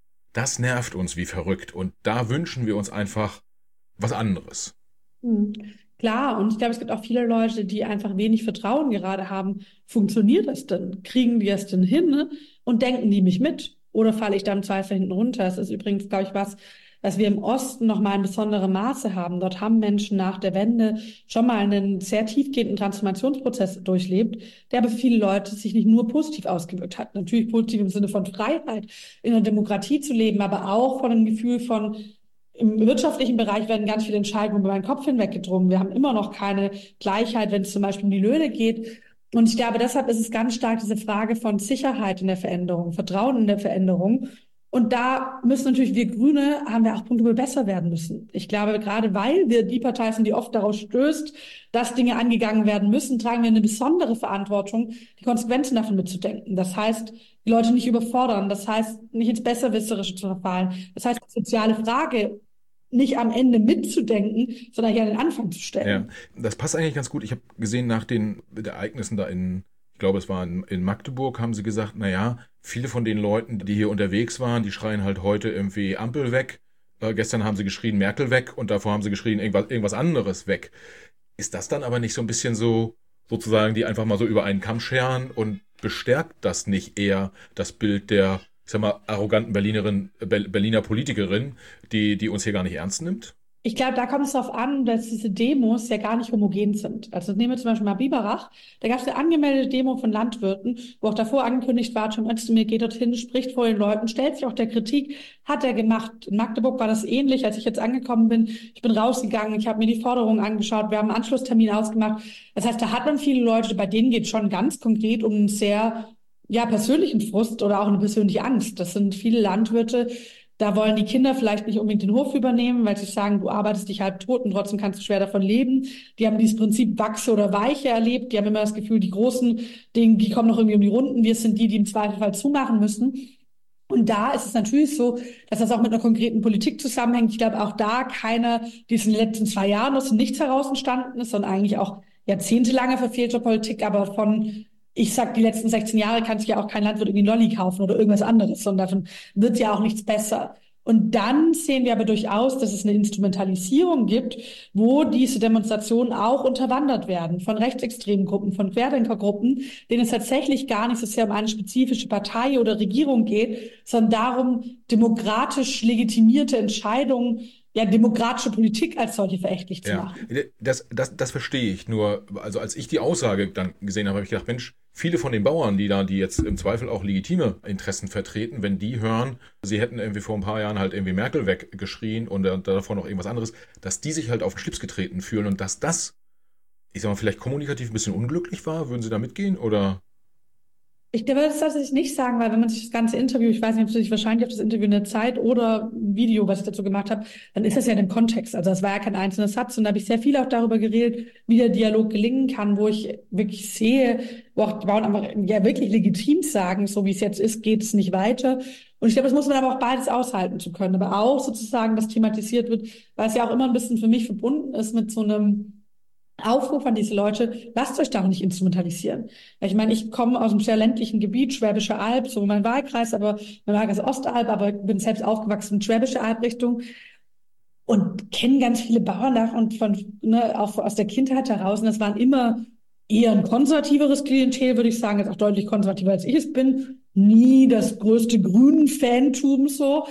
das nervt uns wie verrückt und da wünschen wir uns einfach was anderes. Hm. Klar, und ich glaube, es gibt auch viele Leute, die einfach wenig Vertrauen gerade haben. Funktioniert das denn? Kriegen die das denn hin? Ne? Und denken die mich mit? Oder falle ich da im Zweifel hinten runter? Das ist übrigens, glaube ich, was wir im Osten noch mal in besonderem Maße haben. Dort haben Menschen nach der Wende schon mal einen sehr tiefgehenden Transformationsprozess durchlebt, der aber für viele Leute sich nicht nur positiv ausgewirkt hat. Natürlich positiv im Sinne von Freiheit, in einer Demokratie zu leben, aber auch von einem Gefühl von im wirtschaftlichen Bereich werden ganz viele Entscheidungen über meinen Kopf hinweggedrungen. Wir haben immer noch keine Gleichheit, wenn es zum Beispiel um die Löhne geht. Und ich glaube, deshalb ist es ganz stark diese Frage von Sicherheit in der Veränderung, Vertrauen in der Veränderung. Und da müssen natürlich wir Grüne, haben wir auch Punkte, wo wir besser werden müssen. Ich glaube, gerade weil wir die Partei sind, die oft daraus stößt, dass Dinge angegangen werden müssen, tragen wir eine besondere Verantwortung, die Konsequenzen davon mitzudenken. Das heißt, die Leute nicht überfordern. Das heißt, nicht ins Besserwisserische zu verfallen. Das heißt, die soziale Frage nicht am Ende mitzudenken, sondern hier an den Anfang zu stellen. Ja, das passt eigentlich ganz gut. Ich habe gesehen, nach den Ereignissen da ich glaube, es war in Magdeburg, haben sie gesagt, naja, viele von den Leuten, die hier unterwegs waren, die schreien halt heute irgendwie Ampel weg. Gestern haben sie geschrien Merkel weg und davor haben sie geschrien irgendwas anderes weg. Ist das dann aber nicht so ein bisschen so, sozusagen, die einfach mal so über einen Kamm scheren und bestärkt das nicht eher das Bild der, ich sag mal, arroganten Berliner Politikerin, die uns hier gar nicht ernst nimmt? Ich glaube, da kommt es darauf an, dass diese Demos ja gar nicht homogen sind. Also nehmen wir zum Beispiel mal Biberach. Da gab es eine angemeldete Demo von Landwirten, wo auch davor angekündigt war, Cem Özdemir geht dorthin, spricht vor den Leuten, stellt sich auch der Kritik, hat er gemacht. In Magdeburg war das ähnlich, als ich jetzt angekommen bin. Ich bin rausgegangen, ich habe mir die Forderungen angeschaut, wir haben einen Anschlusstermin ausgemacht. Das heißt, da hat man viele Leute, bei denen geht es schon ganz konkret um einen sehr persönlichen Frust oder auch eine persönliche Angst. Das sind viele Landwirte, da wollen die Kinder vielleicht nicht unbedingt den Hof übernehmen, weil sie sagen, du arbeitest dich halb tot und trotzdem kannst du schwer davon leben. Die haben dieses Prinzip Wachse oder Weiche erlebt. Die haben immer das Gefühl, die Großen, die kommen noch irgendwie um die Runden. Wir sind die im Zweifelsfall zumachen müssen. Und da ist es natürlich so, dass das auch mit einer konkreten Politik zusammenhängt. Ich glaube, auch da keiner, die es in den letzten 2 Jahren aus dem Nichts heraus entstanden ist, sondern eigentlich auch jahrzehntelange verfehlte Politik, aber ich sag, die letzten 16 Jahre kann sich ja auch kein Landwirt irgendwie einen Lolli kaufen oder irgendwas anderes, sondern davon wird ja auch nichts besser. Und dann sehen wir aber durchaus, dass es eine Instrumentalisierung gibt, wo diese Demonstrationen auch unterwandert werden von rechtsextremen Gruppen, von Querdenkergruppen, denen es tatsächlich gar nicht so sehr um eine spezifische Partei oder Regierung geht, sondern darum, demokratisch legitimierte Entscheidungen, demokratische Politik als solche verächtlich zu machen. Das verstehe ich. Nur, also als ich die Aussage dann gesehen habe, habe ich gedacht, Mensch, viele von den Bauern, die jetzt im Zweifel auch legitime Interessen vertreten, wenn die hören, sie hätten irgendwie vor ein paar Jahren halt irgendwie Merkel weggeschrien und davor noch irgendwas anderes, dass die sich halt auf den Schlips getreten fühlen und dass das, ich sag mal, vielleicht kommunikativ ein bisschen unglücklich war. Würden Sie da mitgehen oder? Ich würde das tatsächlich nicht sagen, weil wenn man sich das ganze Interview, ich weiß nicht, ob du dich wahrscheinlich auf das Interview in der Zeit oder ein Video, was ich dazu gemacht habe, dann ist das ja in dem Kontext. Also das war ja kein einzelner Satz und da habe ich sehr viel auch darüber geredet, wie der Dialog gelingen kann, wo ich wirklich sehe, wo auch die Bauern einfach wirklich legitim sagen, so wie es jetzt ist, geht es nicht weiter. Und ich glaube, das muss man aber auch beides aushalten zu können, aber auch sozusagen, dass thematisiert wird, weil es ja auch immer ein bisschen für mich verbunden ist mit so einem Aufruf an diese Leute, lasst euch da auch nicht instrumentalisieren. Ich meine, ich komme aus einem sehr ländlichen Gebiet, Schwäbische Alb, so mein Wahlkreis, aber mein Wahlkreis Ostalb, aber bin selbst aufgewachsen in Schwäbische Alb-Richtung und kenne ganz viele Bauern da und auch aus der Kindheit heraus. Und das waren immer eher ein konservativeres Klientel, würde ich sagen, jetzt auch deutlich konservativer als ich es bin. Nie das größte Grünen-Fantum so,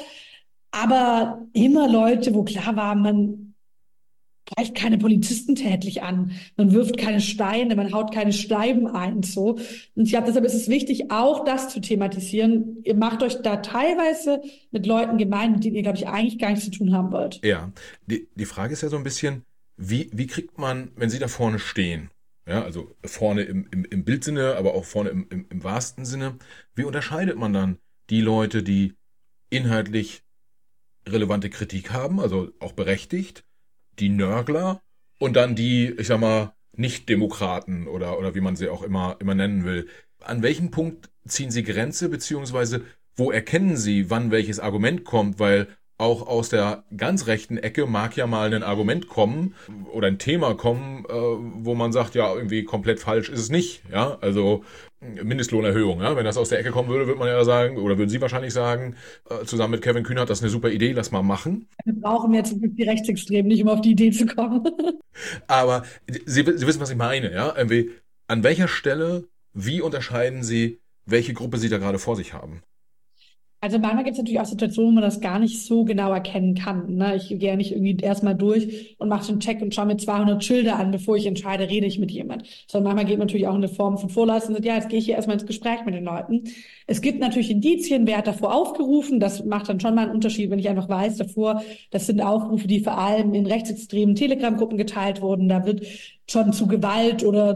aber immer Leute, wo klar war, man greift keine Polizisten tätlich an, man wirft keine Steine, man haut keine Scheiben ein, so. Und ich glaube, deshalb ist es wichtig, auch das zu thematisieren. Ihr macht euch da teilweise mit Leuten gemein, mit denen ihr, glaube ich, eigentlich gar nichts zu tun haben wollt. Ja, die Frage ist ja so ein bisschen, wie kriegt man, wenn Sie da vorne stehen, ja, also vorne im Bildsinne, aber auch vorne im wahrsten Sinne, wie unterscheidet man dann die Leute, die inhaltlich relevante Kritik haben, also auch berechtigt, die Nörgler und dann die, ich sag mal, Nicht-Demokraten oder wie man sie auch immer nennen will. An welchem Punkt ziehen Sie Grenze, beziehungsweise wo erkennen Sie, wann welches Argument kommt? Weil auch aus der ganz rechten Ecke mag ja mal ein Argument kommen oder ein Thema kommen, wo man sagt, ja, irgendwie komplett falsch ist es nicht. Ja, also Mindestlohnerhöhung. Ja? Wenn das aus der Ecke kommen würde, würde man ja sagen, oder würden Sie wahrscheinlich sagen, zusammen mit Kevin Kühnert, das ist eine super Idee, lass mal machen. Wir brauchen jetzt die Rechtsextremen nicht, um auf die Idee zu kommen. Aber Sie wissen, was ich meine. Ja? Irgendwie, an welcher Stelle, wie unterscheiden Sie, welche Gruppe Sie da gerade vor sich haben? Also manchmal gibt es natürlich auch Situationen, wo man das gar nicht so genau erkennen kann. Ne? Ich gehe ja nicht irgendwie erstmal durch und mache so einen Check und schaue mir 200 Schilder an, bevor ich entscheide, rede ich mit jemand. Sondern manchmal geht man natürlich auch in eine Form von Vorlassen und sagt, ja, jetzt gehe ich hier erstmal ins Gespräch mit den Leuten. Es gibt natürlich Indizien, wer hat davor aufgerufen. Das macht dann schon mal einen Unterschied, wenn ich einfach weiß davor, das sind Aufrufe, die vor allem in rechtsextremen Telegram-Gruppen geteilt wurden. Da wird schon zu Gewalt oder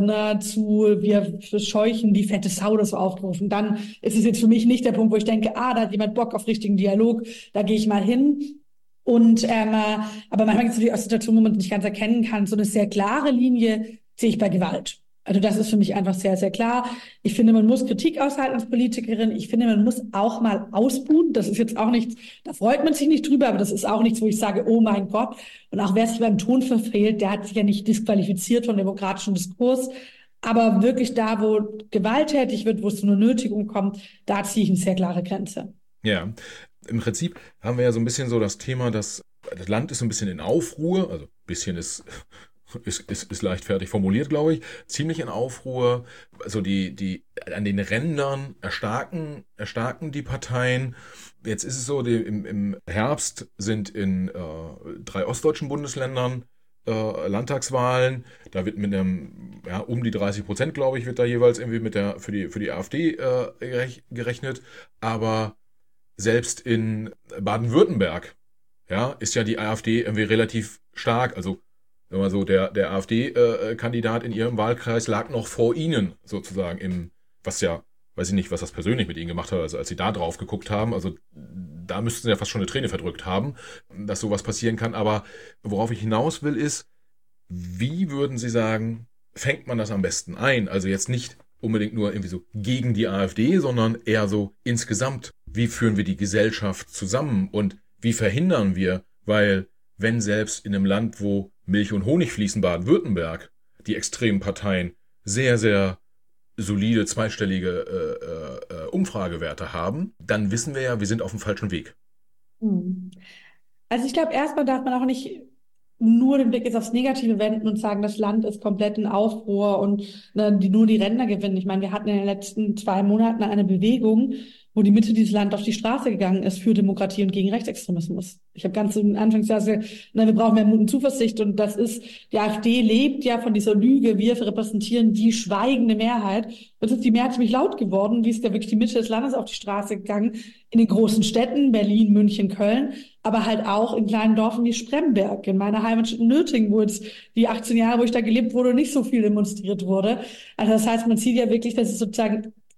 wir verscheuchen die fette Sau das so aufgerufen. Dann ist es jetzt für mich nicht der Punkt, wo ich denke, da hat jemand Bock auf richtigen Dialog, da gehe ich mal hin. Aber manchmal gibt es natürlich auch Situationen, wo man nicht ganz erkennen kann. So eine sehr klare Linie sehe ich bei Gewalt. Also das ist für mich einfach sehr, sehr klar. Ich finde, man muss Kritik aushalten als Politikerin. Ich finde, man muss auch mal ausbuhen. Das ist jetzt auch nichts, da freut man sich nicht drüber, aber das ist auch nichts, wo ich sage, oh mein Gott. Und auch wer sich beim Ton verfehlt, der hat sich ja nicht disqualifiziert vom demokratischen Diskurs. Aber wirklich da, wo gewalttätig wird, wo es zu einer Nötigung kommt, da ziehe ich eine sehr klare Grenze. Ja, im Prinzip haben wir ja so ein bisschen so das Thema, dass das Land ist so ein bisschen in Aufruhr, also ein bisschen ist leichtfertig formuliert, glaube ich, ziemlich in Aufruhr. Also die an den Rändern erstarken die Parteien. Jetzt ist es so, im Herbst sind in 3 ostdeutschen Bundesländern Landtagswahlen. Da wird mit einem, um die 30%, glaube ich, wird da jeweils irgendwie für die AfD gerechnet. Aber selbst in Baden-Württemberg, ja, ist ja die AfD irgendwie relativ stark. Also so der AfD-Kandidat in ihrem Wahlkreis lag noch vor ihnen sozusagen was ja, weiß ich nicht, was das persönlich mit ihnen gemacht hat, also als sie da drauf geguckt haben, also da müssten sie ja fast schon eine Träne verdrückt haben, dass sowas passieren kann. Aber worauf ich hinaus will ist, wie würden Sie sagen, fängt man das am besten ein? Also jetzt nicht unbedingt nur irgendwie so gegen die AfD, sondern eher so insgesamt, wie führen wir die Gesellschaft zusammen und wie verhindern wir, weil wenn selbst in einem Land, wo Milch und Honig fließen, Baden-Württemberg, die extremen Parteien sehr, sehr solide zweistellige Umfragewerte haben, dann wissen wir ja, wir sind auf dem falschen Weg. Also ich glaube, erstmal darf man auch nicht nur den Blick jetzt aufs Negative wenden und sagen, das Land ist komplett in Aufruhr und nur die Ränder gewinnen. Ich meine, wir hatten in den letzten 2 Monaten eine Bewegung, wo die Mitte dieses Land auf die Straße gegangen ist für Demokratie und gegen Rechtsextremismus. Ich habe ganz am Anfang gesagt, wir brauchen mehr Mut und Zuversicht und die AfD lebt ja von dieser Lüge, wir repräsentieren die schweigende Mehrheit. Jetzt ist die Mehrheit ziemlich laut geworden, wie ist ja wirklich die Mitte des Landes auf die Straße gegangen, in den großen Städten, Berlin, München, Köln, aber halt auch in kleinen Dörfern wie Spremberg, in meiner Heimatstadt Nötingen, wo jetzt die 18 Jahre, wo ich da gelebt wurde, nicht so viel demonstriert wurde. Also das heißt, man sieht ja wirklich, dass es sozusagen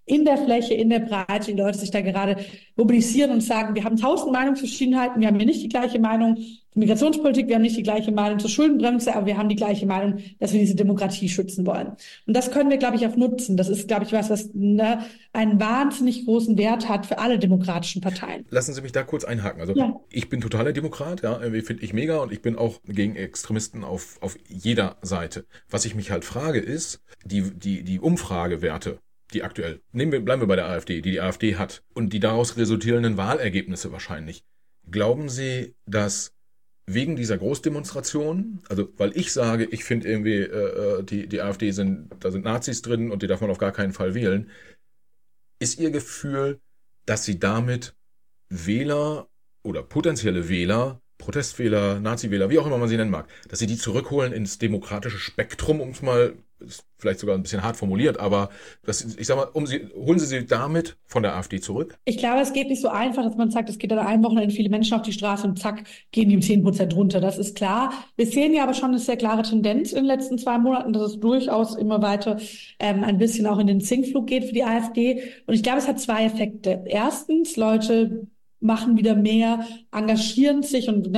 in der Fläche, in der Breite, die Leute sich da gerade mobilisieren und sagen, wir haben 1000 Meinungsverschiedenheiten, wir haben hier nicht die gleiche Meinung zur Migrationspolitik, wir haben nicht die gleiche Meinung zur Schuldenbremse, aber wir haben die gleiche Meinung, dass wir diese Demokratie schützen wollen. Und das können wir, glaube ich, auch nutzen. Das ist, glaube ich, was einen wahnsinnig großen Wert hat für alle demokratischen Parteien. Lassen Sie mich da kurz einhaken. Also Ja. ich bin totaler Demokrat, ja, irgendwie finde ich mega und ich bin auch gegen Extremisten auf jeder Seite. Was ich mich halt frage ist, die Umfragewerte, die aktuell, bleiben wir bei der AfD, die AfD hat und die daraus resultierenden Wahlergebnisse wahrscheinlich. Glauben Sie, dass wegen dieser Großdemonstration, also weil ich sage, ich finde irgendwie, die AfD da sind Nazis drin und die darf man auf gar keinen Fall wählen, ist Ihr Gefühl, dass Sie damit Wähler oder potenzielle Wähler, Protestwähler, Nazi-Wähler, wie auch immer man sie nennen mag, dass sie die zurückholen ins demokratische Spektrum, um es mal, ist vielleicht sogar ein bisschen hart formuliert, aber ich sag mal, holen Sie sie damit von der AfD zurück? Ich glaube, es geht nicht so einfach, dass man sagt, es geht an einem Wochenende viele Menschen auf die Straße und zack, gehen die um 10% runter. Das ist klar. Wir sehen ja aber schon eine sehr klare Tendenz in den letzten 2 Monaten, dass es durchaus immer weiter ein bisschen auch in den Sinkflug geht für die AfD. Und ich glaube, es hat 2 Effekte. Erstens, Leute machen wieder mehr, engagieren sich und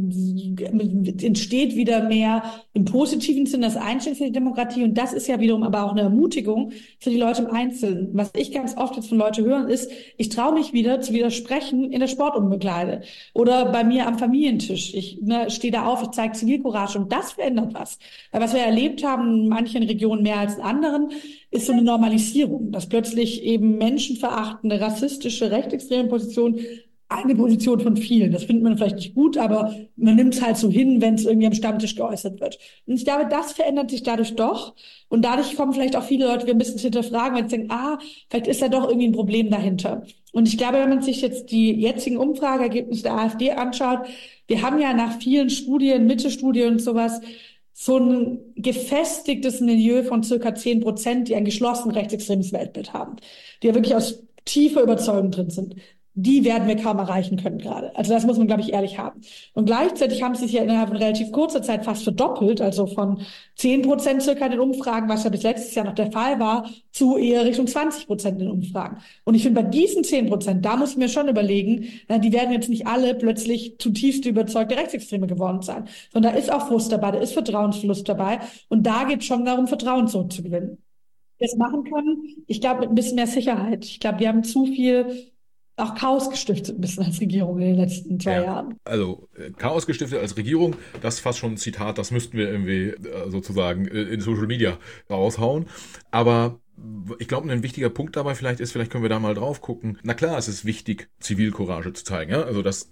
entsteht wieder mehr im positiven Sinn das Einstehen für die Demokratie. Und das ist ja wiederum aber auch eine Ermutigung für die Leute im Einzelnen. Was ich ganz oft jetzt von Leuten hören, ist, ich traue mich wieder zu widersprechen in der Sportumkleide oder bei mir am Familientisch. Ich stehe da auf, ich zeige Zivilcourage und das verändert was. Weil was wir erlebt haben in manchen Regionen mehr als in anderen, ist so eine Normalisierung, dass plötzlich eben menschenverachtende, rassistische, rechtsextreme Positionen eine Position von vielen. Das findet man vielleicht nicht gut, aber man nimmt es halt so hin, wenn es irgendwie am Stammtisch geäußert wird. Und ich glaube, das verändert sich dadurch doch. Und dadurch kommen vielleicht auch viele Leute wieder ein bisschen zu hinterfragen, weil sie denken, vielleicht ist da doch irgendwie ein Problem dahinter. Und ich glaube, wenn man sich jetzt die jetzigen Umfrageergebnisse der AfD anschaut, wir haben ja nach vielen Studien, Mitte-Studien und sowas, so ein gefestigtes Milieu von circa 10%, die ein geschlossen rechtsextremes Weltbild haben, die ja wirklich aus tiefer Überzeugung drin sind. Die werden wir kaum erreichen können gerade. Also das muss man, glaube ich, ehrlich haben. Und gleichzeitig haben sie sich ja innerhalb von relativ kurzer Zeit fast verdoppelt, also von 10% circa in den Umfragen, was ja bis letztes Jahr noch der Fall war, zu eher Richtung 20% in den Umfragen. Und ich finde, bei diesen 10%, da muss ich mir schon überlegen, die werden jetzt nicht alle plötzlich zutiefst überzeugte Rechtsextreme geworden sein, sondern da ist auch Frust dabei, da ist Vertrauensverlust dabei. Und da geht es schon darum, Vertrauen zurückzugewinnen. Das machen können, ich glaube, mit ein bisschen mehr Sicherheit. Ich glaube, wir haben zu viel auch Chaos gestiftet, ein bisschen als Regierung in den letzten 2 Jahren. Also Chaos gestiftet als Regierung, das ist fast schon ein Zitat, das müssten wir irgendwie sozusagen in Social Media raushauen. Aber ich glaube, ein wichtiger Punkt dabei vielleicht können wir da mal drauf gucken. Na klar, es ist wichtig, Zivilcourage zu zeigen. Ja? Also das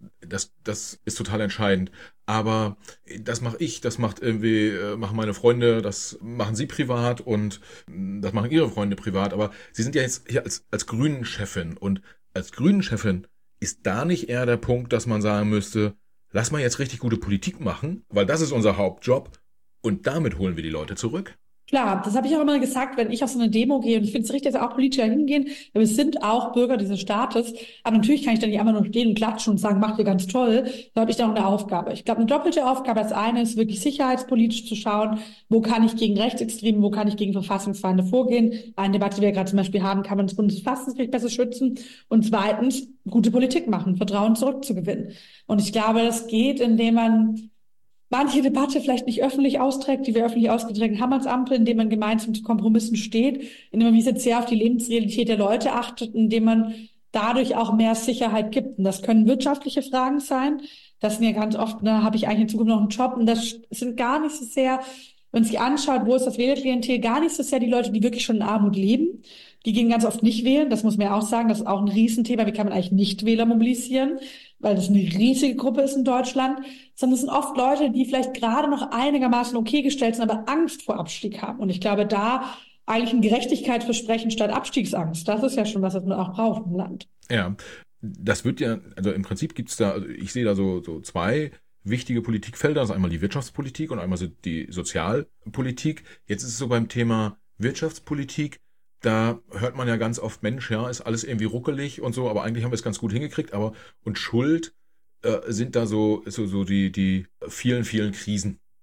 ist total entscheidend. Aber das mache ich, das machen meine Freunde, das machen sie privat und das machen ihre Freunde privat. Aber sie sind ja jetzt hier als Grünen-Chefin und als Grünen-Chefin ist da nicht eher der Punkt, dass man sagen müsste, lass mal jetzt richtig gute Politik machen, weil das ist unser Hauptjob und damit holen wir die Leute zurück? Klar, das habe ich auch immer gesagt, wenn ich auf so eine Demo gehe, und ich finde es richtig, dass auch Politiker hingehen, weil wir sind auch Bürger dieses Staates, aber natürlich kann ich da nicht einfach nur stehen und klatschen und sagen, macht ihr ganz toll, da habe ich da noch eine Aufgabe. Ich glaube, eine doppelte Aufgabe. Das eine ist wirklich sicherheitspolitisch zu schauen, wo kann ich gegen Rechtsextreme, wo kann ich gegen Verfassungsfeinde vorgehen. Eine Debatte, die wir gerade zum Beispiel haben, kann man das Bundesverfassungsgericht besser schützen. Und zweitens, gute Politik machen, Vertrauen zurückzugewinnen. Und ich glaube, das geht, indem man manche Debatte vielleicht nicht öffentlich austrägt, die wir öffentlich ausgetragen haben als Ampel, indem man gemeinsam zu Kompromissen steht, indem man wie jetzt sehr auf die Lebensrealität der Leute achtet, indem man dadurch auch mehr Sicherheit gibt. Und das können wirtschaftliche Fragen sein. Das sind ja ganz oft, habe ich eigentlich in Zukunft noch einen Job? Und das sind gar nicht so sehr, wenn man sich anschaut, wo ist das Wählerklientel, gar nicht so sehr die Leute, die wirklich schon in Armut leben. Die gehen ganz oft nicht wählen. Das muss man ja auch sagen. Das ist auch ein Riesenthema. Wie kann man eigentlich Nichtwähler mobilisieren? Weil das eine riesige Gruppe ist in Deutschland. Sondern es sind oft Leute, die vielleicht gerade noch einigermaßen okay gestellt sind, aber Angst vor Abstieg haben. Und ich glaube, da eigentlich ein Gerechtigkeitsversprechen statt Abstiegsangst. Das ist ja schon was man auch braucht im Land. Ja, das wird ja, also im Prinzip gibt's da, also ich sehe da so 2 wichtige Politikfelder. Das ist einmal die Wirtschaftspolitik und einmal die Sozialpolitik. Jetzt ist es so beim Thema Wirtschaftspolitik, da hört man ja ganz oft, Mensch, ja, ist alles irgendwie ruckelig und so, aber eigentlich haben wir es ganz gut hingekriegt, und Schuld sind da so die vielen, vielen Krisen.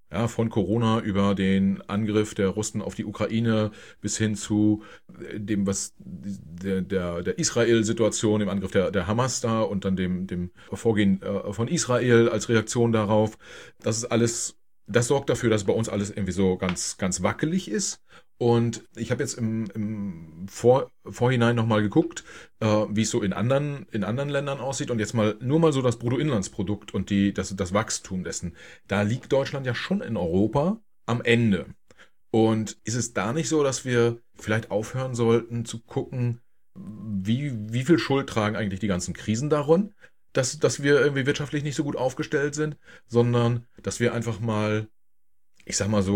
Ja, von Corona über den Angriff der Russen auf die Ukraine bis hin zu dem, was der Israel-Situation, dem Angriff der Hamas da und dann dem Vorgehen von Israel als Reaktion darauf. Das ist alles, das sorgt dafür, dass bei uns alles irgendwie so ganz, ganz wackelig ist. Und ich habe jetzt im Vorhinein nochmal geguckt, wie es so in anderen Ländern aussieht und jetzt nur mal so das Bruttoinlandsprodukt und das Wachstum dessen. Da liegt Deutschland ja schon in Europa am Ende. Und ist es da nicht so, dass wir vielleicht aufhören sollten zu gucken, wie viel Schuld tragen eigentlich die ganzen Krisen daran, dass wir irgendwie wirtschaftlich nicht so gut aufgestellt sind, sondern dass wir einfach mal, ich sag mal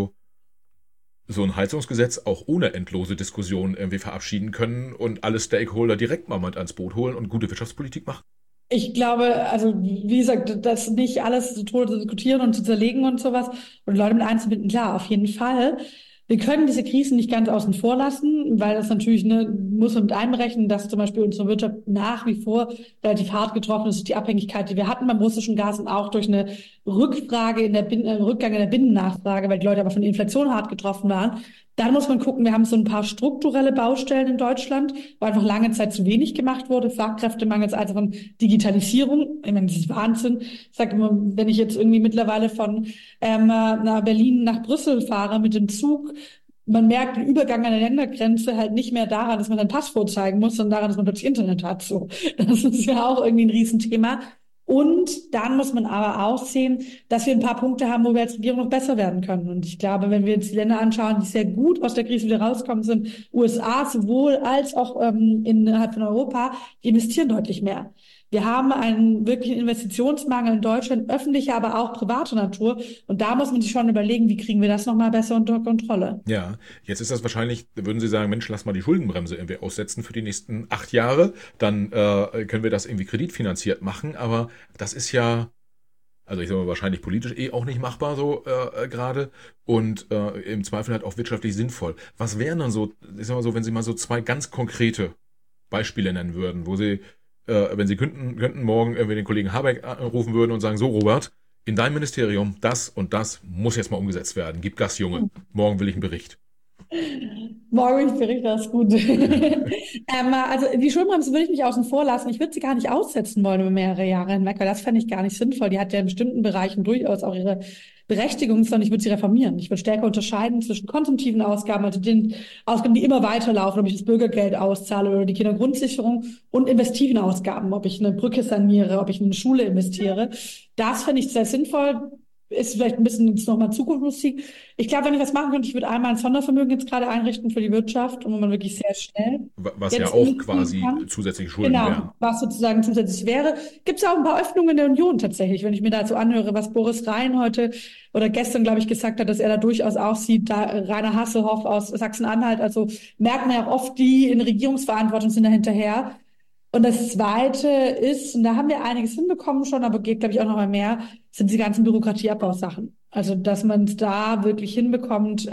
so ein Heizungsgesetz auch ohne endlose Diskussionen irgendwie verabschieden können und alle Stakeholder direkt mal mit ans Boot holen und gute Wirtschaftspolitik machen? Ich glaube, also wie gesagt, das nicht alles zu Tode zu diskutieren und zu zerlegen und sowas und Leute mit einzubinden, klar, auf jeden Fall. Wir können diese Krisen nicht ganz außen vor lassen, weil das natürlich, ne, muss man mit einberechnen, dass zum Beispiel unsere Wirtschaft nach wie vor relativ hart getroffen ist durch die Abhängigkeit, die wir hatten beim russischen Gas und auch durch eine Rückfrage Rückgang in der Binnennachfrage, weil die Leute aber von der Inflation hart getroffen waren. Dann muss man gucken, wir haben so ein paar strukturelle Baustellen in Deutschland, wo einfach lange Zeit zu wenig gemacht wurde. Fachkräftemangels, also von Digitalisierung. Ich meine, das ist Wahnsinn. Ich sage immer, wenn ich jetzt irgendwie mittlerweile von nach Berlin nach Brüssel fahre mit dem Zug, man merkt den Übergang an der Ländergrenze halt nicht mehr daran, dass man sein Passwort zeigen muss, sondern daran, dass man plötzlich Internet hat. So, das ist ja auch irgendwie ein Riesenthema. Und dann muss man aber auch sehen, dass wir ein paar Punkte haben, wo wir als Regierung noch besser werden können. Und ich glaube, wenn wir uns die Länder anschauen, die sehr gut aus der Krise wieder rauskommen, sind USA sowohl als auch innerhalb von Europa, die investieren deutlich mehr. Wir haben einen wirklichen Investitionsmangel in Deutschland, öffentlicher, aber auch privater Natur. Und da muss man sich schon überlegen, wie kriegen wir das nochmal besser unter Kontrolle. Ja, jetzt ist das wahrscheinlich, würden Sie sagen, Mensch, lass mal die Schuldenbremse irgendwie aussetzen für die nächsten 8 Jahre, dann können wir das irgendwie kreditfinanziert machen, aber das ist ja, also ich sage mal, wahrscheinlich politisch auch nicht machbar so gerade und im Zweifel halt auch wirtschaftlich sinnvoll. Was wären dann so, ich sag mal so, wenn Sie mal so zwei ganz konkrete Beispiele nennen würden, wo Sie, wenn Sie könnten morgen irgendwie den Kollegen Habeck anrufen würden und sagen, so Robert, in deinem Ministerium, das und das muss jetzt mal umgesetzt werden. Gib Gas, Junge. Morgen will ich einen Bericht. Morgen, ich berichte das gut. Also die Schuldenbremse würde ich nicht außen vor lassen. Ich würde sie gar nicht aussetzen wollen über mehrere Jahre hinweg, weil das fände ich gar nicht sinnvoll. Die hat ja in bestimmten Bereichen durchaus auch ihre Berechtigung, sondern ich würde sie reformieren. Ich würde stärker unterscheiden zwischen konsumtiven Ausgaben, also den Ausgaben, die immer weiterlaufen, ob ich das Bürgergeld auszahle oder die Kindergrundsicherung, und investiven Ausgaben, ob ich eine Brücke saniere, ob ich in eine Schule investiere. Das fände ich sehr sinnvoll. Ist vielleicht ein bisschen jetzt nochmal Zukunftsmusik. Ich glaube, wenn ich was machen könnte, ich würde einmal ein Sondervermögen jetzt gerade einrichten für die Wirtschaft, wo man wirklich sehr schnell Was ja jetzt auch investieren quasi kann. zusätzliche Schulden wären. Genau, was sozusagen zusätzlich wäre. Gibt es auch ein paar Öffnungen in der Union tatsächlich, wenn ich mir dazu anhöre, was Boris Rhein heute oder gestern, glaube ich, gesagt hat, dass er da durchaus auch sieht, da Rainer Hasselhoff aus Sachsen-Anhalt, also merkt man ja auch oft, die in Regierungsverantwortung sind da hinterher. Und das Zweite ist, und da haben wir einiges hinbekommen schon, aber geht, glaube ich, auch noch mal mehr, sind die ganzen Bürokratieabbausachen. Also, dass man es da wirklich hinbekommt,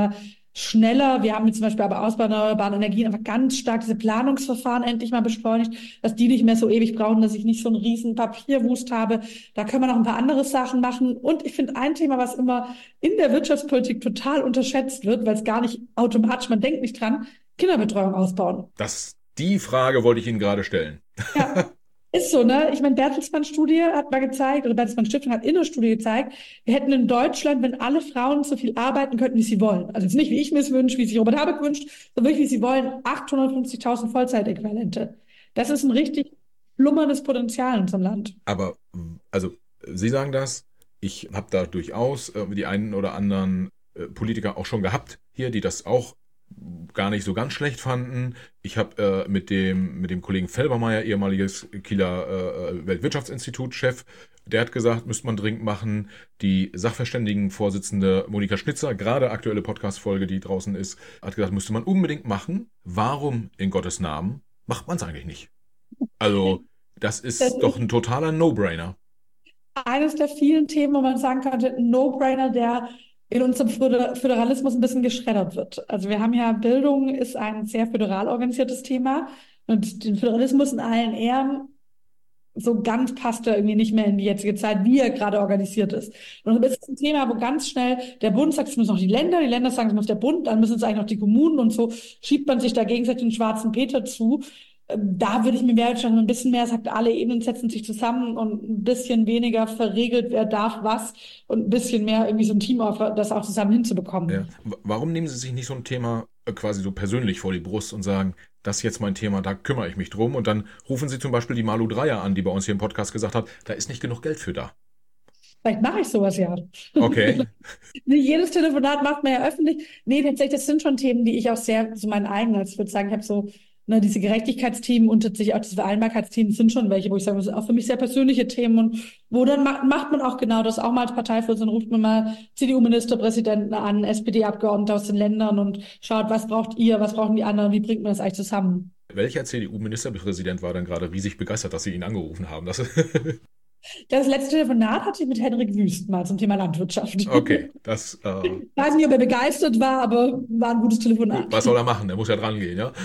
schneller. Wir haben jetzt zum Beispiel aber Ausbau erneuerbaren Energien einfach ganz stark diese Planungsverfahren endlich mal beschleunigt, dass die nicht mehr so ewig brauchen, dass ich nicht so einen riesen Papierwust habe. Da können wir noch ein paar andere Sachen machen. Und ich finde ein Thema, was immer in der Wirtschaftspolitik total unterschätzt wird, weil es gar nicht automatisch, man denkt nicht dran, Kinderbetreuung ausbauen. Die Frage wollte ich Ihnen gerade stellen. Ja, ist so, ne? Ich meine, Bertelsmann-Studie hat mal gezeigt, oder Bertelsmann-Stiftung hat in der Studie gezeigt, wir hätten in Deutschland, wenn alle Frauen so viel arbeiten könnten, wie sie wollen. Also jetzt nicht, wie ich mir es wünsche, wie sich Robert Habeck wünscht, sondern wirklich, wie sie wollen, 850.000 Vollzeitäquivalente. Das ist ein richtig schlummerndes Potenzial in unserem Land. Aber, also, Sie sagen das, ich habe da durchaus die einen oder anderen Politiker auch schon gehabt hier, die das auch gar nicht so ganz schlecht fanden. Ich habe mit dem Kollegen Felbermeier, ehemaliges Kieler Weltwirtschaftsinstitut-Chef, der hat gesagt, müsste man dringend machen. Die Sachverständigenvorsitzende Monika Schnitzer, gerade aktuelle Podcast-Folge, die draußen ist, hat gesagt, müsste man unbedingt machen. Warum in Gottes Namen macht man es eigentlich nicht? Also, das ist doch ein totaler No-Brainer. Eines der vielen Themen, wo man sagen könnte, ein No-Brainer, der in unserem Föderalismus ein bisschen geschreddert wird. Also wir haben ja, Bildung ist ein sehr föderal organisiertes Thema und den Föderalismus in allen Ehren. so ganz passt er irgendwie nicht mehr in die jetzige Zeit, wie er gerade organisiert ist. Und das ist ein Thema, wo ganz schnell der Bund sagt, es müssen noch die Länder sagen, es muss der Bund, dann müssen es eigentlich noch die Kommunen und so schiebt man sich da gegenseitig den schwarzen Peter zu. Da würde ich mir mehr schon ein bisschen mehr, sagt, alle Ebenen setzen sich zusammen und ein bisschen weniger verregelt, wer darf was und ein bisschen mehr irgendwie so ein Team auf, das auch zusammen hinzubekommen. Ja. Warum nehmen Sie sich nicht so ein Thema quasi so persönlich vor die Brust und sagen, das ist jetzt mein Thema, da kümmere ich mich drum, und dann rufen Sie zum Beispiel die Malu Dreyer an, die bei uns hier im Podcast gesagt hat, da ist nicht genug Geld für da. Vielleicht mache ich sowas ja. Okay. Nicht jedes Telefonat macht man ja öffentlich. Nee, tatsächlich, das sind schon Themen, die ich auch sehr, so mein eigenes, ich würde sagen, ich habe so, diese Gerechtigkeitsthemen und tatsächlich auch diese Vereinbarkeitsthemen sind schon welche, wo ich sage, das sind auch für mich sehr persönliche Themen, und wo dann macht man auch genau das, auch mal als Parteivorsitzender ruft man mal CDU-Ministerpräsidenten an, SPD-Abgeordnete aus den Ländern und schaut, was braucht ihr, was brauchen die anderen, wie bringt man das eigentlich zusammen? Welcher CDU-Ministerpräsident war dann gerade riesig begeistert, dass Sie ihn angerufen haben? Das letzte Telefonat hatte ich mit Henrik Wüst mal zum Thema Landwirtschaft. Okay, Ich weiß nicht, ob er begeistert war, aber war ein gutes Telefonat. Was soll er machen? Der muss ja dran gehen, ja?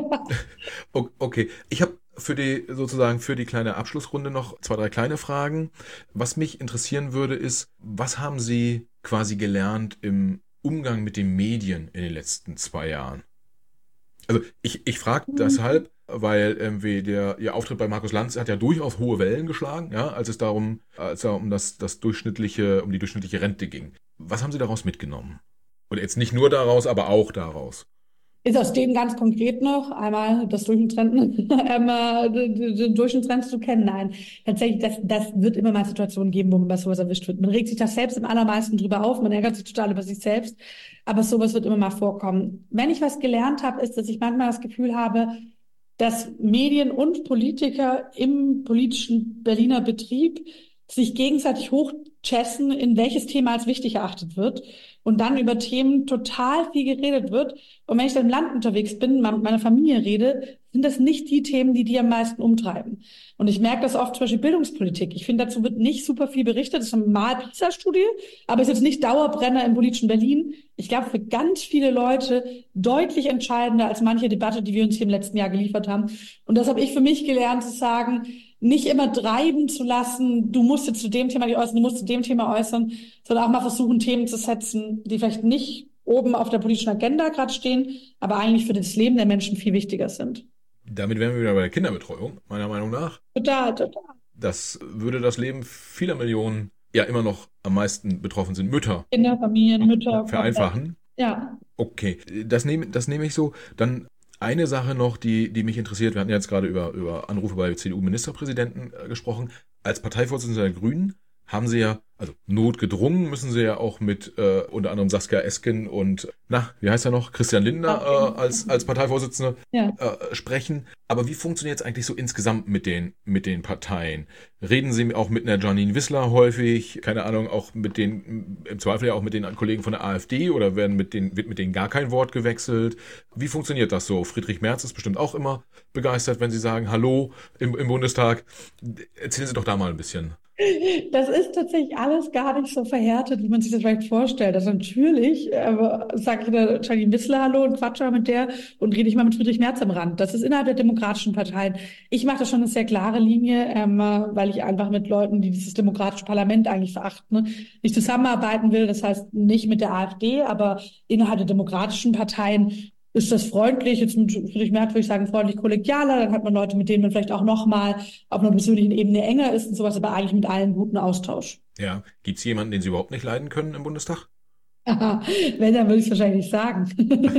Okay, ich habe für die kleine Abschlussrunde noch 2, 3 kleine Fragen. Was mich interessieren würde, ist, was haben Sie quasi gelernt im Umgang mit den Medien in den letzten 2 Jahren? Also ich frage deshalb, weil Ihr Auftritt bei Markus Lanz hat ja durchaus hohe Wellen geschlagen, ja, als es um die durchschnittliche Rente ging. Was haben Sie daraus mitgenommen? Oder jetzt nicht nur daraus, aber auch daraus? Ist aus dem ganz konkret noch einmal das Durchschnittstrend, den Durchschnittstrend zu kennen? Nein, tatsächlich, das wird immer mal Situationen geben, wo man bei sowas erwischt wird. Man regt sich das selbst am allermeisten drüber auf, man ärgert sich total über sich selbst, aber sowas wird immer mal vorkommen. Wenn ich was gelernt habe, ist, dass ich manchmal das Gefühl habe, dass Medien und Politiker im politischen Berliner Betrieb sich gegenseitig hochchessen, in welches Thema als wichtig erachtet wird und dann über Themen total viel geredet wird. Und wenn ich dann im Land unterwegs bin, mit meiner Familie rede, sind das nicht die Themen, die am meisten umtreiben. Und ich merke das oft, zum Beispiel Bildungspolitik. Ich finde, dazu wird nicht super viel berichtet. Das ist eine PISA-Studie, aber ist jetzt nicht Dauerbrenner im politischen Berlin. Ich glaube, für ganz viele Leute deutlich entscheidender als manche Debatte, die wir uns hier im letzten Jahr geliefert haben. Und das habe ich für mich gelernt, zu sagen, nicht immer treiben zu lassen, du musst jetzt zu dem Thema dich äußern, du musst zu dem Thema äußern, sondern auch mal versuchen, Themen zu setzen, die vielleicht nicht oben auf der politischen Agenda gerade stehen, aber eigentlich für das Leben der Menschen viel wichtiger sind. Damit wären wir wieder bei der Kinderbetreuung, meiner Meinung nach. Total. Das würde das Leben vieler Millionen, ja immer noch am meisten betroffen sind, Mütter. Kinder, Familien, Mütter. Vereinfachen. Ja. Okay, das nehme ich so. Dann eine Sache noch, die mich interessiert. Wir hatten jetzt gerade über Anrufe bei CDU-Ministerpräsidenten gesprochen. Als Parteivorsitzender der Grünen haben Sie ja, also notgedrungen müssen Sie ja auch mit unter anderem Saskia Esken und, wie heißt er noch, Christian Lindner als Parteivorsitzende sprechen. Aber wie funktioniert es eigentlich so insgesamt mit den Parteien? Reden Sie auch mit einer Janine Wissler häufig, keine Ahnung, auch im Zweifel ja auch mit den Kollegen von der AfD, oder wird mit denen gar kein Wort gewechselt? Wie funktioniert das so? Friedrich Merz ist bestimmt auch immer begeistert, wenn Sie sagen Hallo im Bundestag. Erzählen Sie doch da mal ein bisschen. Das ist tatsächlich alles gar nicht so verhärtet, wie man sich das vielleicht vorstellt. Also natürlich sage ich der Janine Wissler Hallo und quatsche mal mit der und rede ich mal mit Friedrich Merz am Rand. Das ist innerhalb der demokratischen Parteien. Ich mache da schon eine sehr klare Linie, weil ich einfach mit Leuten, die dieses demokratische Parlament eigentlich verachten, nicht zusammenarbeiten will. Das heißt nicht mit der AfD, aber innerhalb der demokratischen Parteien ist das freundlich. Jetzt mit Friedrich Merz würde ich sagen, freundlich kollegialer. Dann hat man Leute, mit denen man vielleicht auch nochmal auf einer persönlichen Ebene enger ist und sowas, aber eigentlich mit allen guten Austausch. Ja, gibt es jemanden, den Sie überhaupt nicht leiden können im Bundestag? Wenn, dann würde ich es wahrscheinlich nicht sagen.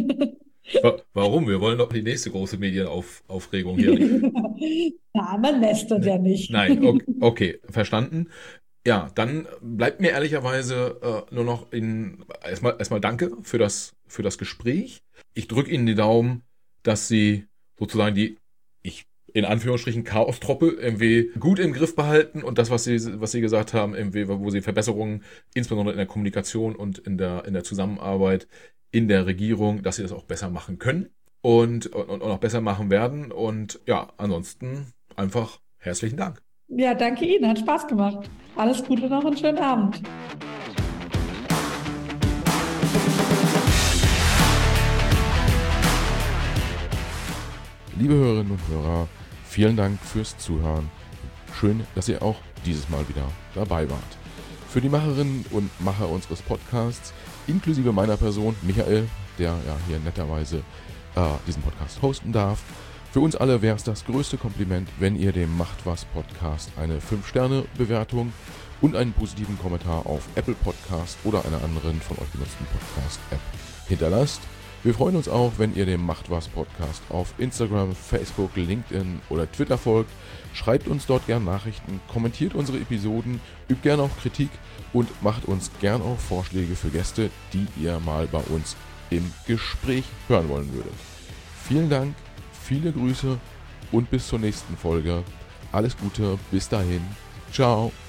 Warum? Wir wollen doch die nächste große Medienaufregung hier nicht. Nein, man lästert ja nicht. Nein, okay, verstanden. Ja, dann bleibt mir ehrlicherweise nur noch erstmal Danke für das Gespräch. Ich drücke Ihnen die Daumen, dass Sie sozusagen die, in Anführungsstrichen, Chaos-Truppe irgendwie gut im Griff behalten, und das, was Sie gesagt haben, irgendwie, wo Sie Verbesserungen, insbesondere in der Kommunikation und in der Zusammenarbeit in der Regierung, dass Sie das auch besser machen können und auch besser machen werden. Und ja, ansonsten einfach herzlichen Dank. Ja, danke Ihnen, hat Spaß gemacht. Alles Gute noch und schönen Abend. Liebe Hörerinnen und Hörer, vielen Dank fürs Zuhören. schön, dass ihr auch dieses Mal wieder dabei wart. Für die Macherinnen und Macher unseres Podcasts, inklusive meiner Person, Michael, der ja hier netterweise diesen Podcast hosten darf, für uns alle wäre es das größte Kompliment, wenn ihr dem Macht was Podcast eine 5-Sterne-Bewertung und einen positiven Kommentar auf Apple Podcast oder einer anderen von euch genutzten Podcast-App hinterlasst. Wir freuen uns auch, wenn ihr dem Macht was Podcast auf Instagram, Facebook, LinkedIn oder Twitter folgt. Schreibt uns dort gern Nachrichten, kommentiert unsere Episoden, übt gern auch Kritik und macht uns gern auch Vorschläge für Gäste, die ihr mal bei uns im Gespräch hören wollen würdet. Vielen Dank, viele Grüße und bis zur nächsten Folge. Alles Gute, bis dahin. Ciao.